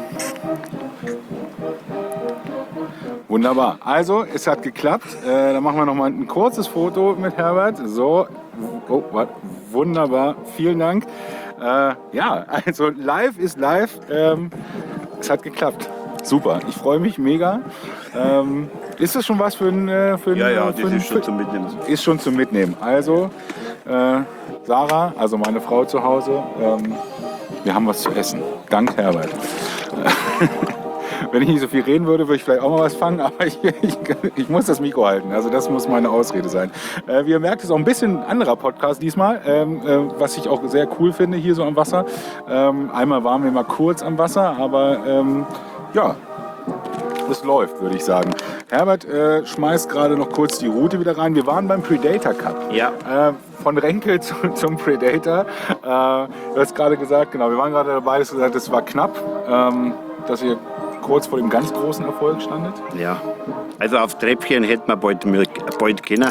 Wunderbar. Also, es hat geklappt. Dann machen wir noch mal ein kurzes Foto mit Herbert. So, oh, wunderbar. Vielen Dank. Ja, also live ist live. Es hat geklappt. Super. Ich freue mich mega. Ist das schon was für ein Ja, das ist schon zum Mitnehmen. Ist schon zum Mitnehmen. Also, Sarah, also meine Frau zu Hause, wir haben was zu essen. Dank Herbert. Wenn ich nicht so viel reden würde, würde ich vielleicht auch mal was fangen, aber ich muss das Mikro halten. Also das muss meine Ausrede sein. Wie ihr merkt, ist auch ein bisschen ein anderer Podcast diesmal, was ich auch sehr cool finde hier so am Wasser. Einmal waren wir mal kurz am Wasser, aber ja, es läuft, würde ich sagen. Herbert schmeißt gerade noch kurz die Route wieder rein. Wir waren beim Predator Cup. Ja. Von Renke zum Predator. Du hast gerade gesagt, genau, wir waren gerade dabei, dass du gesagt hast, es war knapp, dass ihr kurz vor dem ganz großen Erfolg standet. Ja, also auf Treppchen hätten wir bald können.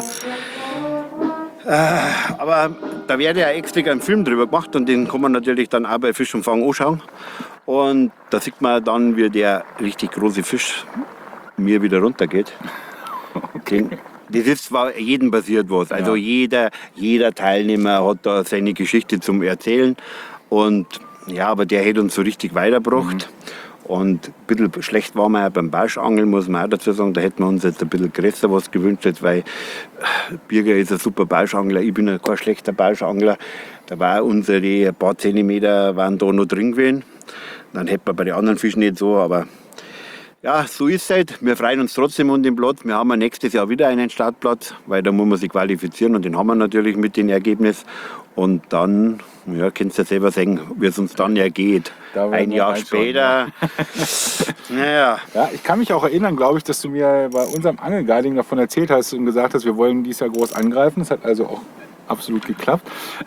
Aber da werde ja extra ein Film drüber gemacht und den kann man natürlich dann auch bei Fisch und Fang anschauen. Und da sieht man dann, wie der richtig große Fisch mir wieder runtergeht. Okay. Das ist zwar jedem passiert was. Also jeder Teilnehmer hat da seine Geschichte zum Erzählen. Und ja, aber der hat uns so richtig weitergebracht. Und ein bisschen schlecht waren wir ja beim Bauschangeln, muss man auch dazu sagen. Da hätten wir uns jetzt ein bisschen größer was gewünscht, weil Birger ist ein super Bauschangler, ich bin kein schlechter Bauschangler. Da war unsere ein paar Zentimeter waren da noch drin gewesen. Dann hätten wir bei den anderen Fischen nicht so, aber ja, so ist es halt. Wir freuen uns trotzdem um den Platz. Wir haben ja nächstes Jahr wieder einen Startplatz, weil da muss man sich qualifizieren und den haben wir natürlich mit dem Ergebnis. Und dann, ja, könnt ihr selber sagen, wie es uns dann ergeht. Ein Jahr später. Naja. Ja, ich kann mich auch erinnern, glaube ich, dass du mir bei unserem Angelguiding davon erzählt hast und gesagt hast, wir wollen dieses Jahr groß angreifen. Das hat also auch absolut geklappt.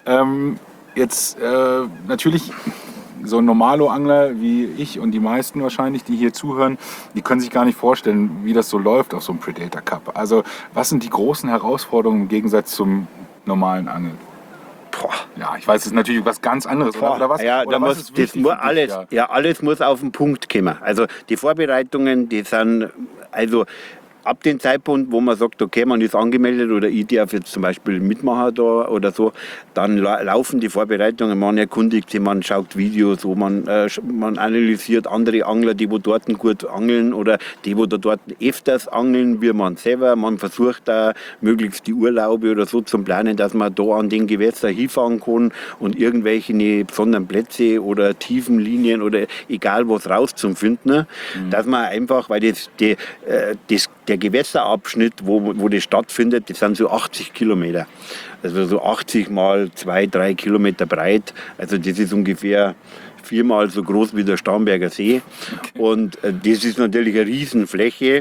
Jetzt natürlich so ein Normalo-Angler wie ich und die meisten wahrscheinlich, die hier zuhören, die können sich gar nicht vorstellen, wie das so läuft auf so einem Predator Cup. Also was sind die großen Herausforderungen im Gegensatz zum normalen Angeln? Boah. Ja, ich weiß, es ist natürlich was ganz anderes. Oder was? Ja, oder was ist wichtig für dich? alles muss auf den Punkt kommen. Also die Vorbereitungen, die sind, also ab dem Zeitpunkt, wo man sagt, okay, man ist angemeldet oder ich darf jetzt zum Beispiel mitmachen da oder so, dann laufen die Vorbereitungen, man erkundigt sich, man schaut Videos, wo man analysiert andere Angler, die wo dort gut angeln oder die wo dort öfters angeln, wie man selber. Man versucht da möglichst die Urlaube oder so zu planen, dass man da an den Gewässer hinfahren kann und irgendwelche besonderen Plätze oder Tiefenlinien oder egal was rauszufinden, ne? Dass man einfach, weil der Gewässerabschnitt, wo das stattfindet, das sind so 80 Kilometer. Also so 80 mal 2-3 Kilometer breit. Also das ist ungefähr 4-mal so groß wie der Starnberger See. Okay. Und das ist natürlich eine Riesenfläche.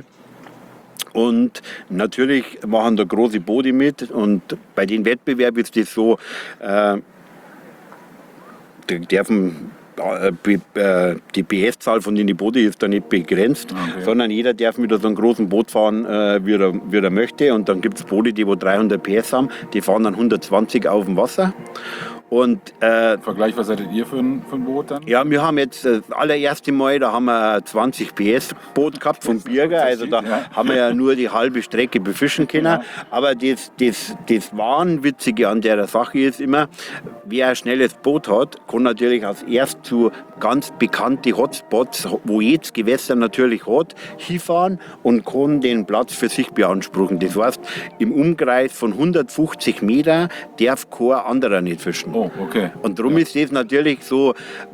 Und natürlich machen da große Boote mit. Und bei den Wettbewerben ist das so, die dürfen die PS-Zahl von den Booten ist da nicht begrenzt, sondern jeder darf mit so einem großen Boot fahren, wie er möchte. Und dann gibt es Boote, die 300 PS haben, die fahren dann 120 auf dem Wasser. Und, Vergleich, was hattet ihr für ein Boot dann? Ja, wir haben jetzt das allererste Mal, da haben wir ein 20 PS Boot gehabt vom Birger, also da haben wir ja nur die halbe Strecke befischen können. Ja. Aber das Wahnwitzige an der Sache ist immer, wer ein schnelles Boot hat, kann natürlich als erst zu ganz bekannte Hotspots, wo jedes Gewässer natürlich hat, hinfahren und kann den Platz für sich beanspruchen. Das heißt, im Umkreis von 150 Meter darf kein anderer nicht fischen. Oh. Oh, okay. Und darum ist das natürlich so,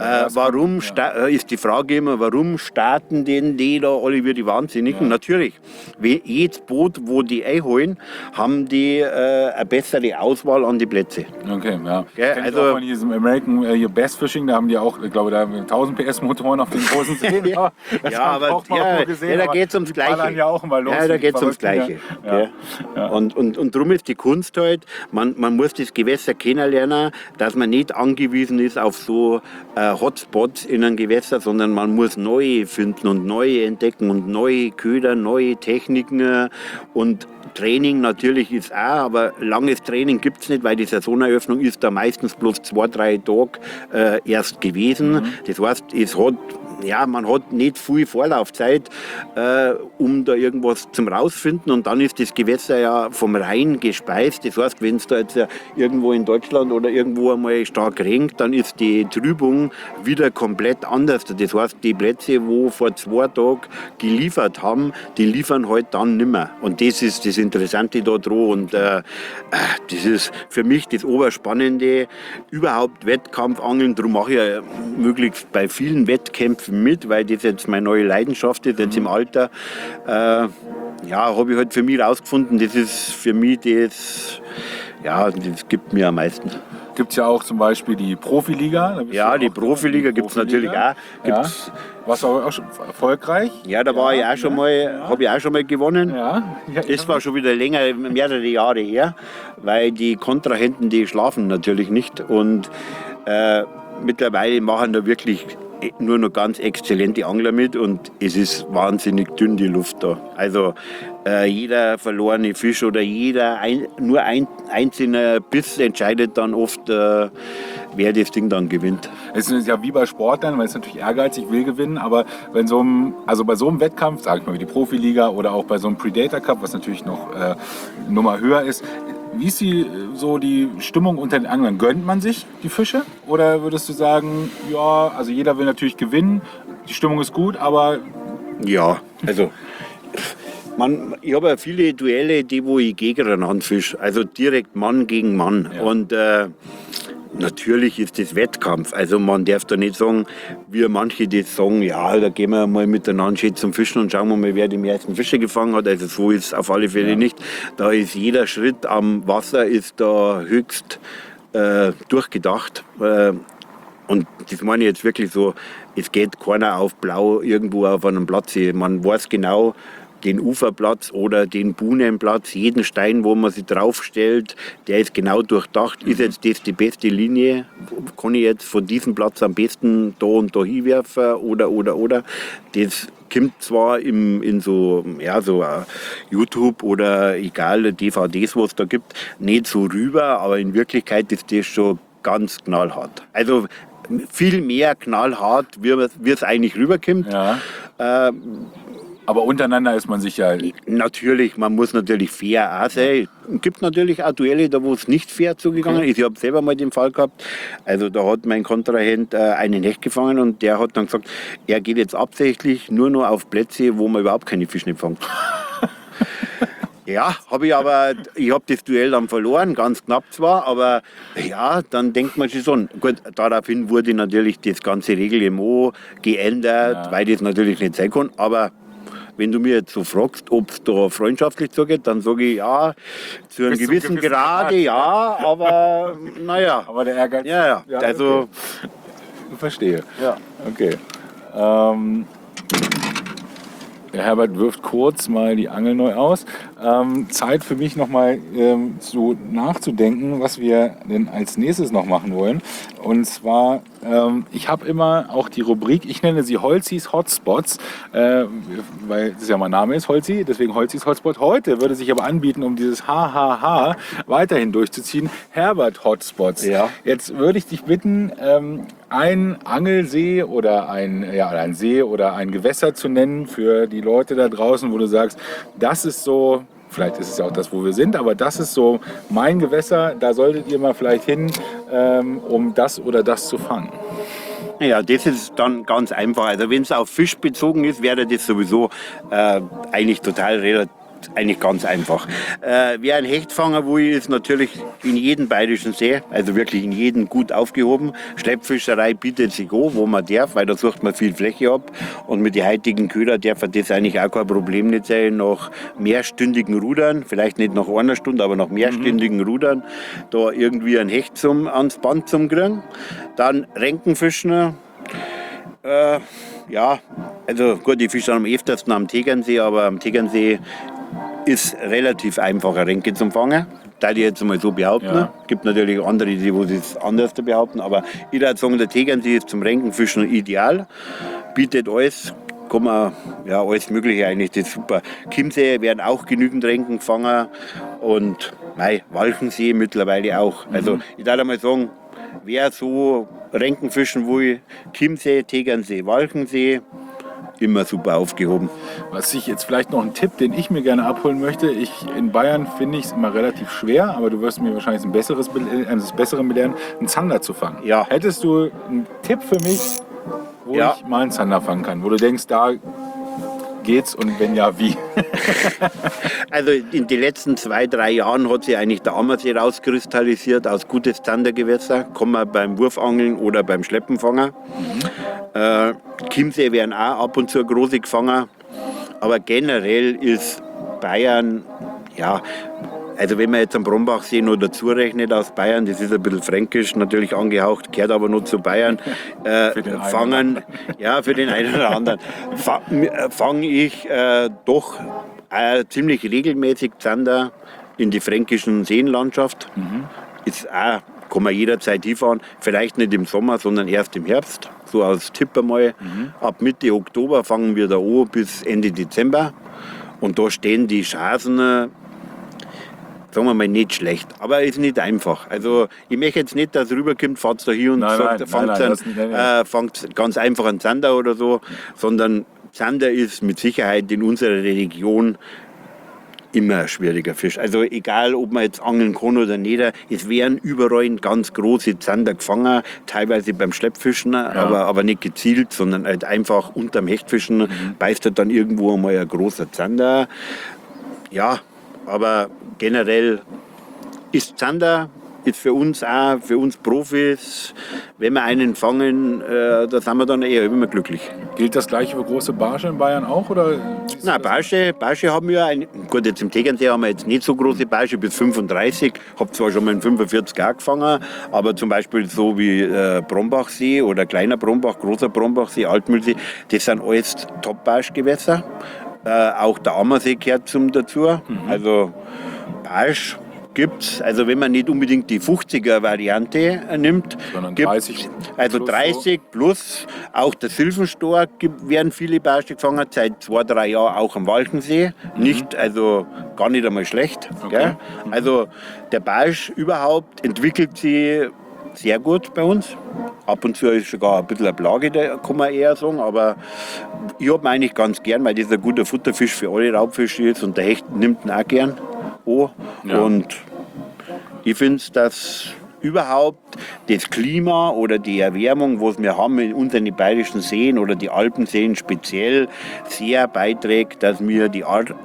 ist die Frage immer, warum starten denn die da alle wie die Wahnsinnigen? Natürlich, jedes Boot, wo die einholen, haben die eine bessere Auswahl an die Plätze. Okay, ja. Gell, Kenn ich also- auch von diesem American Bass Fishing, da haben die auch, ich glaube, da haben 1000 PS Motoren auf den großen Seen. Ja, aber da geht es ums Gleiche. Ja, auch immer los, da geht es ums Gleiche. Ja. Gell? Ja. Und darum ist die Kunst halt, man muss das Gewässer kennenlernen, dass man nicht angewiesen ist auf so Hotspots in einem Gewässer, sondern man muss neue finden und neue entdecken und neue Köder, neue Techniken und Training natürlich ist auch, aber langes Training gibt es nicht, weil die Saisoneröffnung ist da meistens bloß 2-3 Tage erst gewesen. Das heißt, man hat nicht viel Vorlaufzeit, um da irgendwas zum rausfinden, und dann ist das Gewässer ja vom Rhein gespeist. Das heißt, wenn es da jetzt irgendwo in Deutschland oder irgendwo einmal stark regnet, dann ist die Trübung wieder komplett anders. Das heißt, die Plätze, wo vor 2 Tagen geliefert haben, die liefern halt dann nimmer. Und das ist das Interessante da dran. Und das ist für mich das Oberspannende, überhaupt Wettkampfangeln. Darum mache ich ja möglichst bei vielen Wettkämpfen mit, weil das jetzt meine neue Leidenschaft ist, jetzt im Alter. Habe ich halt für mich rausgefunden, das ist für mich das gibt mir am meisten. Gibt es ja auch zum Beispiel die Profiliga. Ja, die Profiliga gibt es natürlich auch. Warst du auch schon erfolgreich? Ja, da war ich auch schon mal, habe ich auch schon mal gewonnen. Ja. Das war schon wieder länger, mehrere Jahre her, weil die Kontrahenten, die schlafen natürlich nicht. Und mittlerweile machen da wirklich nur noch ganz exzellente Angler mit, und es ist wahnsinnig dünn, die Luft da. Also jeder verlorene Fisch oder nur ein einzelner Biss entscheidet dann oft, wer das Ding dann gewinnt. Es ist ja wie bei Sportlern, weil es natürlich ehrgeizig, will gewinnen, aber bei so einem Wettkampf, sag ich mal wie die Profiliga oder auch bei so einem Predator Cup, was natürlich noch eine Nummer höher ist, wie ist die Stimmung unter den Anglern? Gönnt man sich die Fische? Oder würdest du sagen, ja, also jeder will natürlich gewinnen, die Stimmung ist gut, aber... Ja, also ich habe ja viele Duelle, wo ich gegeneinander fische, also direkt Mann gegen Mann. Ja. Und natürlich ist das Wettkampf. Also man darf da nicht sagen, wie manche das sagen, ja, da gehen wir mal miteinander schön zum Fischen und schauen wir mal, wer die meisten Fische gefangen hat. Also so ist es auf alle Fälle nicht. Da ist jeder Schritt am Wasser ist da höchst durchgedacht. Und das meine ich jetzt wirklich so, es geht keiner auf blau irgendwo auf einem Platz. Man weiß genau, den Uferplatz oder den Buhnenplatz, jeden Stein, wo man sich draufstellt, der ist genau durchdacht. Ist jetzt das die beste Linie? Kann ich jetzt von diesem Platz am besten da und da hinwerfen? Oder. Das kommt zwar in so YouTube oder egal, DVDs, was es da gibt, nicht so rüber, aber in Wirklichkeit ist das schon ganz knallhart. Also viel mehr knallhart, wie es eigentlich rüberkommt. Ja. Aber untereinander ist man sich ja... Natürlich, man muss natürlich fair auch sein. Es gibt natürlich auch Duelle, da wo es nicht fair zugegangen ist. Ich habe selber mal den Fall gehabt. Also da hat mein Kontrahent einen Hecht gefangen, und der hat dann gesagt, er geht jetzt absichtlich nur noch auf Plätze, wo man überhaupt keine Fische nicht fängt. Ja, ich habe das Duell dann verloren, ganz knapp zwar, aber ja, dann denkt man sich so, gut, daraufhin wurde natürlich das ganze Reglement geändert, weil das natürlich nicht sein kann, aber wenn du mir jetzt so fragst, ob es da freundschaftlich zugeht, dann sage ich ja, zu einem gewissen Grade, ja, aber naja. Aber der Ehrgeiz... Ja, also... Okay. Verstehe. Ja. Okay. Der Herbert wirft kurz mal die Angel neu aus. Zeit für mich nochmal so nachzudenken, was wir denn als nächstes noch machen wollen. Und zwar, ich habe immer auch die Rubrik, ich nenne sie Holzis Hotspots, weil das ja mein Name ist, Holzi, deswegen Holzis Hotspot. Heute würde sich aber anbieten, um dieses HHH weiterhin durchzuziehen, Herbert Hotspots. Ja. Jetzt würde ich dich bitten, ein Angelsee oder ein See oder ein Gewässer zu nennen für die Leute da draußen, wo du sagst, das ist so, vielleicht ist es ja auch das, wo wir sind, aber das ist so mein Gewässer, da solltet ihr mal vielleicht hin, um das oder das zu fangen. Ja, das ist dann ganz einfach. Also wenn es auf Fisch bezogen ist, wäre das sowieso eigentlich total eigentlich ganz einfach. Wer ein Hechtfanger will, ist natürlich in jedem bayerischen See, also wirklich in jedem gut aufgehoben. Schleppfischerei bietet sich an, wo man darf, weil da sucht man viel Fläche ab. Und mit den heutigen Köder darf das eigentlich auch kein Problem nicht sein. Nach mehrstündigen Rudern, vielleicht nicht nach einer Stunde, aber nach mehrstündigen Rudern, da irgendwie ein Hecht ans Band zu kriegen. Dann Renkenfischen. Ja, also gut, die Fische am öftersten am Tegernsee, aber am Tegernsee ist relativ einfach, eine Renke zu fangen. Da ich jetzt mal so behaupten. Ja. Gibt natürlich andere, die das anders behaupten, aber ich würde sagen, der Tegernsee ist zum Renkenfischen ideal. Bietet alles, kann man, ja, alles Mögliche eigentlich, das ist super. Chiemsee werden auch genügend Renken gefangen und Walchensee mittlerweile auch. Also ich würde mal sagen, wer so Renkenfischen will, Chiemsee, Tegernsee, Walchensee, immer super aufgehoben. Was ich jetzt vielleicht noch ein Tipp, den ich mir gerne abholen möchte. In Bayern finde ich es immer relativ schwer, aber du wirst mir wahrscheinlich eines Besseren belehren, einen Zander zu fangen. Ja. Hättest du einen Tipp für mich, wo ich mal einen Zander fangen kann, wo du denkst, da geht's und wenn ja, wie? Also in den letzten 2-3 Jahren hat sich eigentlich der Ammersee rauskristallisiert als gutes Zandergewässer. Kann man beim Wurfangeln oder beim Schleppenfangen. Chiemsee werden auch ab und zu große gefangen. Aber generell ist Bayern, ja, also wenn man jetzt am Brombachsee noch dazu rechnet aus Bayern, das ist ein bisschen fränkisch natürlich angehaucht, gehört aber noch zu Bayern, für den einen oder anderen, fange ich doch ziemlich regelmäßig Zander in die fränkischen Seenlandschaft. Ist auch, kann man jederzeit hinfahren, vielleicht nicht im Sommer, sondern erst im Herbst. So als Tipp einmal, ab Mitte Oktober fangen wir da an bis Ende Dezember. Und da stehen die Chancen, sagen wir mal, nicht schlecht. Aber ist nicht einfach. Also ich möchte jetzt nicht, dass rüberkommt, fahrt da hier und fangt ganz einfach einen Zander oder so, sondern Zander ist mit Sicherheit in unserer Region immer ein schwieriger Fisch. Also egal, ob man jetzt angeln kann oder nicht, es werden überall ganz große Zander gefangen, teilweise beim Schleppfischen, aber nicht gezielt, sondern halt einfach unterm Hechtfischen beißt halt dann irgendwo einmal ein großer Zander. Ja, aber generell ist Zander für uns Profis, wenn wir einen fangen, da sind wir dann eher immer glücklich. Gilt das gleiche für große Barsche in Bayern auch? Oder Na, Barsche haben wir, gut, jetzt im Tegernsee haben wir jetzt nicht so große Barsche, bis 35, habe zwar schon mal in 45 auch gefangen, aber zum Beispiel so wie Brombachsee oder kleiner Brombach, großer Brombachsee, Altmühlsee, das sind alles Top-Barschgewässer. Auch der Ammersee gehört dazu. Also Barsch gibt's, also wenn man nicht unbedingt die 50er-Variante nimmt, sondern 30 also 30 plus, auch der Silfenstor werden viele Barsche gefangen, seit 2-3 Jahren auch am Walchensee, nicht, also gar nicht einmal schlecht. Okay. Gell? Also der Barsch überhaupt entwickelt sich sehr gut bei uns. Ab und zu ist sogar ein bisschen eine Plage, kann man eher sagen, aber ich habe ihn eigentlich ganz gern, weil das ein guter Futterfisch für alle Raubfische ist und der Hecht nimmt ihn auch gern an. Ja. Und ich finde, dass überhaupt das Klima oder die Erwärmung, was wir haben in unseren bayerischen Seen oder die Alpenseen speziell, sehr beiträgt, dass wir die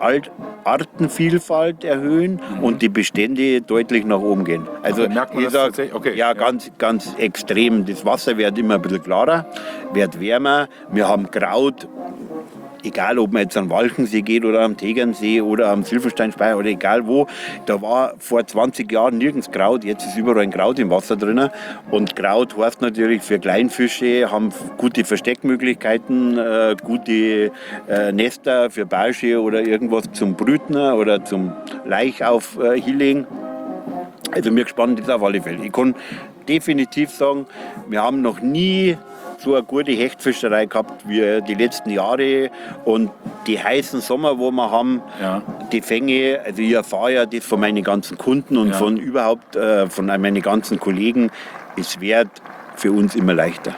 Artenvielfalt erhöhen und die Bestände deutlich nach oben gehen. Also merkt man ich das sag, tatsächlich? Okay. ganz extrem. Das Wasser wird immer ein bisschen klarer, wird wärmer. Wir haben Kraut. Egal, ob man jetzt am Walchensee geht oder am Tegernsee oder am Silfensteinspeicher oder egal wo, da war vor 20 Jahren nirgends Kraut, jetzt ist überall ein Kraut im Wasser drin. Und Kraut heißt natürlich für Kleinfische, haben gute Versteckmöglichkeiten, gute Nester für Barsche oder irgendwas zum Brüten oder zum Laich auf hinlegen. Also mir gespannt ist auf alle Fälle. Ich kann definitiv sagen, wir haben noch nie so eine gute Hechtfischerei gehabt wie die letzten Jahre und die heißen Sommer, wo wir haben, die Fänge, also ich erfahre ja das von meinen ganzen Kunden und von überhaupt von meinen ganzen Kollegen, es wird für uns immer leichter.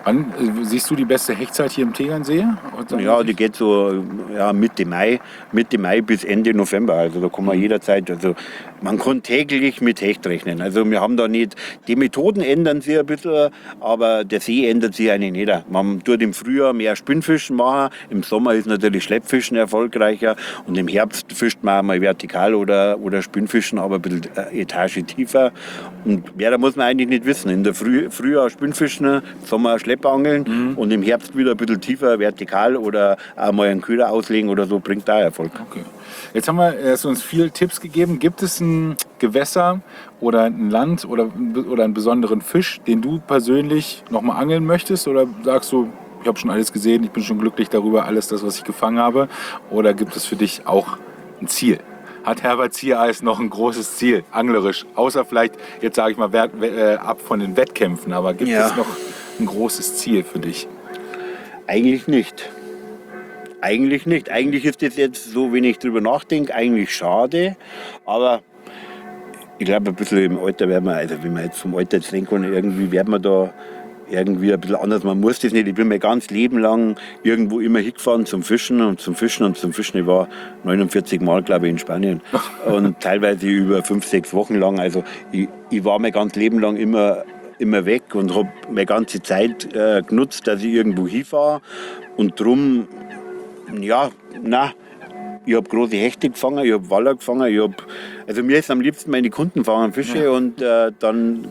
Wann siehst du die beste Hechtzeit hier im Tegernsee? Ja, die geht so Mitte Mai bis Ende November. Also da kann man jederzeit, also man kann täglich mit Hecht rechnen. Also wir haben da nicht, die Methoden ändern sich ein bisschen, aber der See ändert sich eigentlich nicht. Man tut im Frühjahr mehr Spinnfischen machen, im Sommer ist natürlich Schleppfischen erfolgreicher und im Herbst fischt man mal vertikal oder Spinnfischen, aber ein bisschen Etage tiefer. Und mehr, da muss man eigentlich nicht wissen. In der Frühjahr Spinnfischen, Sommer Schleppangeln und im Herbst wieder ein bisschen tiefer vertikal oder auch mal einen Köder auslegen oder so, bringt da Erfolg. Okay. Jetzt haben wir uns viele Tipps gegeben. Gibt es ein Gewässer oder ein Land oder einen besonderen Fisch, den du persönlich noch mal angeln möchtest? Oder sagst du, ich habe schon alles gesehen, ich bin schon glücklich darüber, alles das, was ich gefangen habe? Oder gibt es für dich auch ein Ziel? Hat Herbert Ziereis noch ein großes Ziel, anglerisch? Außer vielleicht, jetzt sage ich mal, ab von den Wettkämpfen. Aber gibt es noch ein großes Ziel für dich? Eigentlich nicht. Eigentlich ist das jetzt so, wenn ich drüber nachdenke, eigentlich schade. Aber ich glaube, ein bisschen im Alter werden wir, also wenn man jetzt vom Alter jetzt denken, irgendwie werden wir da irgendwie ein bisschen anders. Man muss das nicht. Ich bin mein ganzes Leben lang irgendwo immer hingefahren zum Fischen und zum Fischen und zum Fischen. Ich war 49 Mal, glaube ich, in Spanien und teilweise über 5-6 Wochen lang. Also ich war mein ganzes Leben lang immer weg und habe meine ganze Zeit genutzt, dass ich irgendwo hinfahre. Und darum, ich habe große Hechte gefangen, ich habe Waller gefangen, also mir ist am liebsten meine Kunden fangen Fische und dann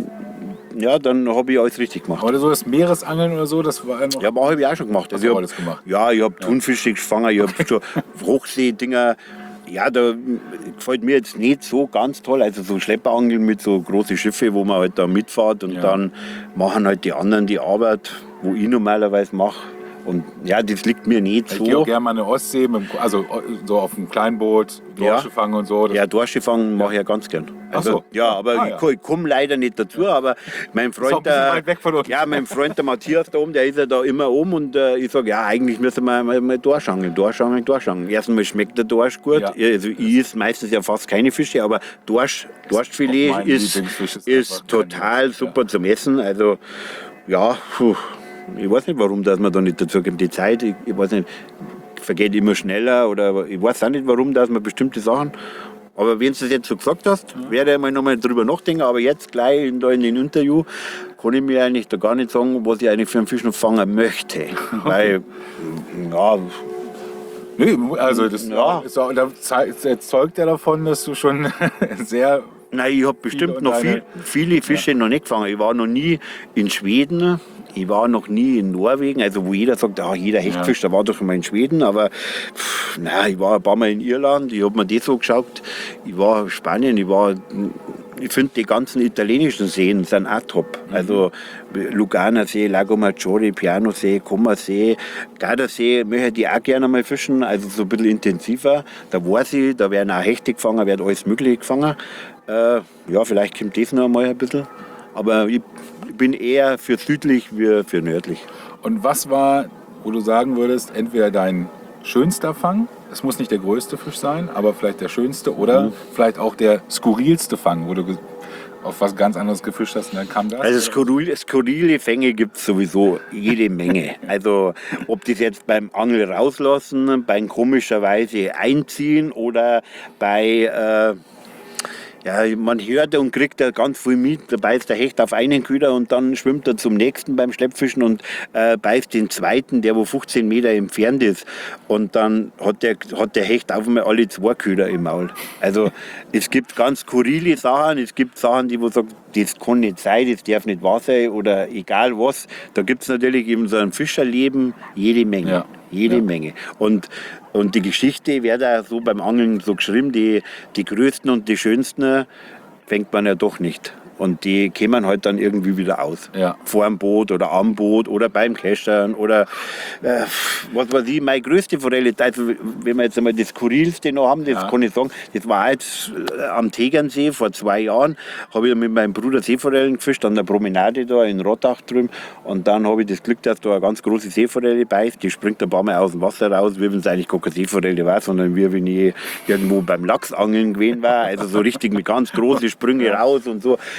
habe ich alles richtig gemacht. Oder so das Meeresangeln oder so, das war noch... Ja, habe ich auch schon gemacht. Also alles gemacht? Ja, ich habe Thunfische gefangen, ich habe so Hochseedinger. Ja, da gefällt mir jetzt nicht so ganz toll. Also so Schlepperangeln mit so großen Schiffen, wo man halt da mitfährt und dann machen halt die anderen die Arbeit, wo ich normalerweise mache. Und ja, das liegt mir nicht so. Ich gehe auch gerne mal in die Ostsee, also so auf einem Kleinboot, Dorsche fangen und so. Ja, Dorsche fangen mache ich ja ganz gern. Also, ach so. Ja, aber ich komme leider nicht dazu. Aber mein Freund, mein Freund der Matthias da oben, der ist ja da immer oben und ich sage, ja, eigentlich müssen wir mal Dorschangeln. Erstmal schmeckt der Dorsch gut. Ja. Also ich esse meistens ja fast keine Fische, aber Dorschfilet ist total super zum Essen. Also ja, ich weiß nicht, warum dass man da nicht dazu kommt. Die Zeit, ich weiß nicht, vergeht immer schneller oder ich weiß auch nicht, warum dass man bestimmte Sachen. Aber wenn du es jetzt so gesagt hast, werde ich mal nochmal drüber nachdenken. Aber jetzt gleich in dem Interview kann ich mir eigentlich da gar nicht sagen, was ich eigentlich für einen Fisch noch fangen möchte. Weil, Nee, also das zeugt ja davon, dass du schon sehr... Nein, ich habe bestimmt noch viele Fische noch nicht gefangen. Ich war noch nie in Schweden, ich war noch nie in Norwegen, also wo jeder sagt, jeder Hechtfisch, da war doch schon mal in Schweden, aber ich war ein paar Mal in Irland, ich habe mir das so geschaut, ich war in Spanien, ich finde die ganzen italienischen Seen sind auch top. Also Luganersee, Lago Maggiore, Pianosee, Comersee, Gardasee möchte ich auch gerne mal fischen, also so ein bisschen intensiver. Da weiß ich, da werden auch Hechte gefangen, wird alles Mögliche gefangen. Vielleicht kommt das noch einmal ein bisschen. Aber ich bin eher für südlich wie für nördlich. Und was war, wo du sagen würdest, entweder dein schönster Fang, es muss nicht der größte Fisch sein, aber vielleicht der schönste oder vielleicht auch der skurrilste Fang, wo du auf was ganz anderes gefischt hast und dann kam das? Also skurrile Fänge gibt es sowieso jede Menge. Also ob das jetzt beim Angel rauslassen, beim komischerweise einziehen oder bei... man hört und kriegt ja ganz viel mit. Da beißt der Hecht auf einen Köder und dann schwimmt er zum nächsten beim Schleppfischen und beißt den zweiten, der wo 15 Meter entfernt ist. Und dann hat der Hecht auf einmal alle 2 Köder im Maul. Also es gibt ganz skurrile Sachen, es gibt Sachen, die wo sagen, das kann nicht sein, das darf nicht wahr sein oder egal was. Da gibt es natürlich in so einem Fischerleben jede Menge. Ja. Jede Menge. Und die Geschichte wird auch so beim Angeln so geschrieben, die größten und die schönsten fängt man ja doch nicht. Und die kämen halt dann irgendwie wieder aus. Ja. Vor dem Boot oder am Boot oder beim Keschern oder was weiß ich. Meine größte Forelle, also wenn wir jetzt einmal das Skurrilste noch haben, das kann ich sagen, das war jetzt am Tegernsee vor 2 Jahren, habe ich mit meinem Bruder Seeforellen gefischt, an der Promenade da in Rottach drüben. Und dann habe ich das Glück, dass da eine ganz große Seeforelle beißt. Die springt ein paar Mal aus dem Wasser raus, wie wenn es eigentlich gar keine Seeforelle war, sondern wie wenn ich irgendwo beim Lachsangeln gewesen war. Also so richtig mit ganz großen Sprüngen raus und so.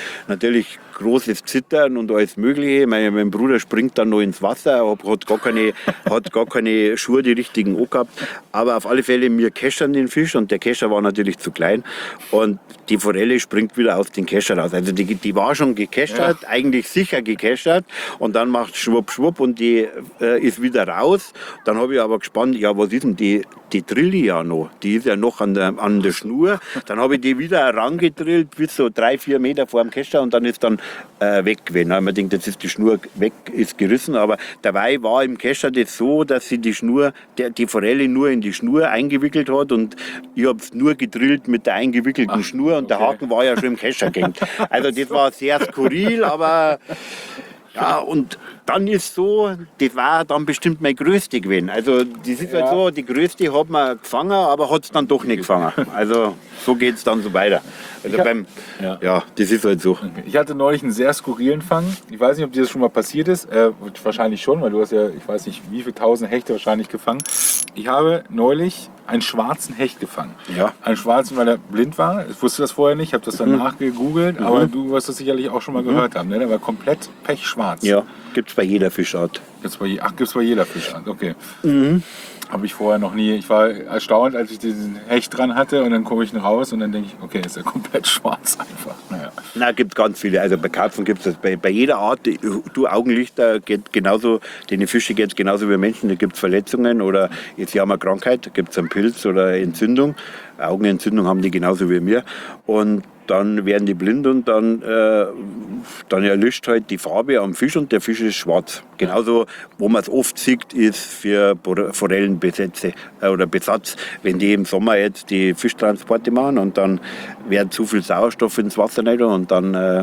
natürlich großes Zittern und alles Mögliche. Mein Bruder springt dann noch ins Wasser, hat gar keine Schuhe, die richtigen angehabt. Aber auf alle Fälle, wir keschern den Fisch und der Kescher war natürlich zu klein. Und die Forelle springt wieder aus den Kescher raus. Also die war schon gekeschert, eigentlich sicher gekeschert. Und dann macht schwupp, schwupp und die ist wieder raus. Dann habe ich aber gespannt, ja, was ist denn die drillt ja noch. Die ist ja noch an der Schnur. Dann habe ich die wieder herangedrillt bis so 3-4 Meter vor dem Kescher und dann ist dann weg gewesen. Ich mir gedacht, jetzt ist die Schnur weg, ist gerissen. Aber dabei war im Kescher das so, dass sie die Forelle nur in die Schnur eingewickelt hat und ich habe es nur gedrillt mit der eingewickelten Schnur und der Haken war ja schon im Kescher gehängt. Also das war sehr skurril, aber ja, und dann ist so, das war dann bestimmt mein größte gewesen. Also das ist halt so, die größte hat man gefangen, aber hat es dann doch nicht gefangen. Also so geht es dann so weiter. Also das ist halt so. Ich hatte neulich einen sehr skurrilen Fang. Ich weiß nicht, ob dir das schon mal passiert ist. Wahrscheinlich schon, weil du hast ja, ich weiß nicht, wie viele tausend Hechte wahrscheinlich gefangen. Ich habe neulich einen schwarzen Hecht gefangen. Ja. Einen schwarzen, weil er blind war. Ich wusste das vorher nicht, ich habe das dann nachgegoogelt, aber du wirst das sicherlich auch schon mal gehört haben. Ne? Der war komplett pechschwarz. Ja, gibt es bei jeder Fischart. Gibt's bei jeder Fischart, okay. Habe ich vorher noch nie. Ich war erstaunt, als ich diesen Hecht dran hatte und dann komme ich raus und dann denke ich, okay, ist ja komplett schwarz einfach. Naja. Na, gibt ganz viele. Also bei Karpfen gibt es das. Bei jeder Art, du Augenlichter geht genauso, den Fische geht es genauso wie Menschen. Da gibt es Verletzungen oder jetzt haben wir Krankheit, da gibt es einen Pilz oder Entzündung. Augenentzündung haben die genauso wie wir. Und dann werden die blind und dann erlischt halt die Farbe am Fisch und der Fisch ist schwarz. Genauso, wo man es oft sieht, ist für Forellenbesätze oder Besatz, wenn die im Sommer jetzt die Fischtransporte machen und dann wird zu viel Sauerstoff ins Wasser rein und dann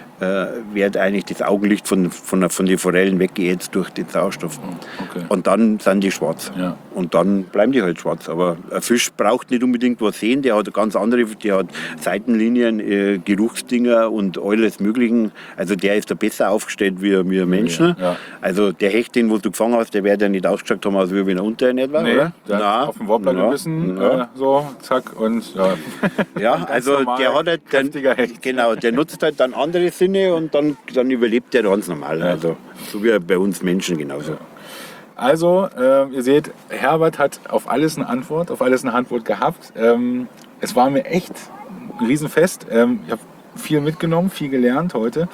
wird eigentlich das Augenlicht von den Forellen weggehetzt durch den Sauerstoff. Okay. Und dann sind die schwarz. Ja. Und dann bleiben die halt schwarz. Aber ein Fisch braucht nicht unbedingt was sehen, der hat ganz andere, der hat Seitenlinien, Geruchsdinger und alles Mögliche. Also der ist da besser aufgestellt wie wir Menschen. Ja. Also der Hecht, den du gefangen hast, der wird ja nicht ausgeschaut haben, als wenn er unter nicht war, Nee, oder? der hat auf den Wobbler gebissen, so, zack und ja. Ja, also der hat halt kräftiger Hecht. Genau, der nutzt halt dann andere Sinne und dann überlebt der ganz normal. Also so wie bei uns Menschen genauso. Ja. Also, ihr seht, Herbert hat auf alles eine Antwort gehabt. Es war mir echt ein Riesenfest. Ich habe viel mitgenommen, viel gelernt heute.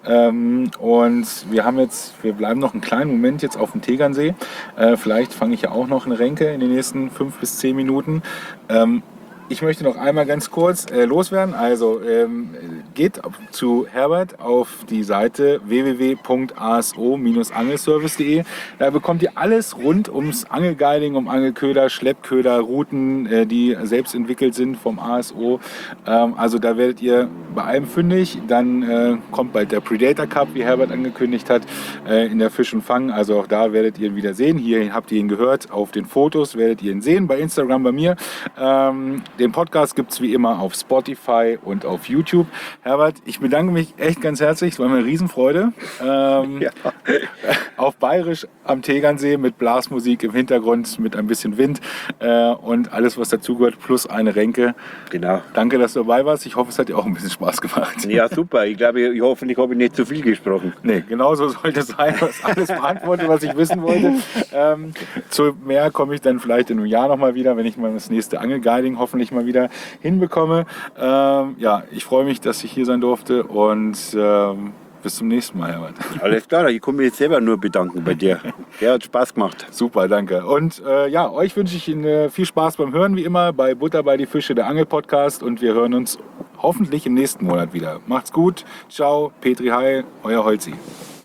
Und wir bleiben noch einen kleinen Moment jetzt auf dem Tegernsee. Vielleicht fange ich ja auch noch eine Renke in den nächsten 5 bis 10 Minuten. Ich möchte noch einmal ganz kurz loswerden. Also geht zu Herbert auf die Seite www.aso-angelservice.de. Da bekommt ihr alles rund ums Angelguiding, um Angelköder, Schleppköder, Routen, die selbst entwickelt sind vom ASO. Also da werdet ihr bei allem fündig. Dann kommt bald der Predator Cup, wie Herbert angekündigt hat, in der Fisch und Fang. Also auch da werdet ihr ihn wieder sehen. Hier habt ihr ihn gehört. Auf den Fotos werdet ihr ihn sehen. Bei Instagram bei mir. Den Podcast gibt es wie immer auf Spotify und auf YouTube. Herbert, ich bedanke mich echt ganz herzlich. Es war mir eine Riesenfreude. Auf Bayerisch am Tegernsee mit Blasmusik im Hintergrund, mit ein bisschen Wind und alles, was dazugehört, plus eine Renke. Genau. Danke, dass du dabei warst. Ich hoffe, es hat dir auch ein bisschen Spaß gemacht. Ja, super. Ich glaube, hoffentlich habe ich nicht zu viel gesprochen. Nee, genau so sollte es sein. Das alles beantwortet, was ich wissen wollte. Zu mehr komme ich dann vielleicht in einem Jahr nochmal wieder, wenn ich mal das nächste Angelguiding hoffentlich mal wieder hinbekomme. Ich freue mich, dass ich hier sein durfte und bis zum nächsten Mal, Herbert. Alles klar, ich komme mich jetzt selber nur bedanken bei dir. Der hat Spaß gemacht. Super, danke. Und euch wünsche ich viel Spaß beim Hören, wie immer, bei Butter bei die Fische, der Angel-Podcast. Und wir hören uns hoffentlich im nächsten Monat wieder. Macht's gut. Ciao, Petri Heil, euer Holzi.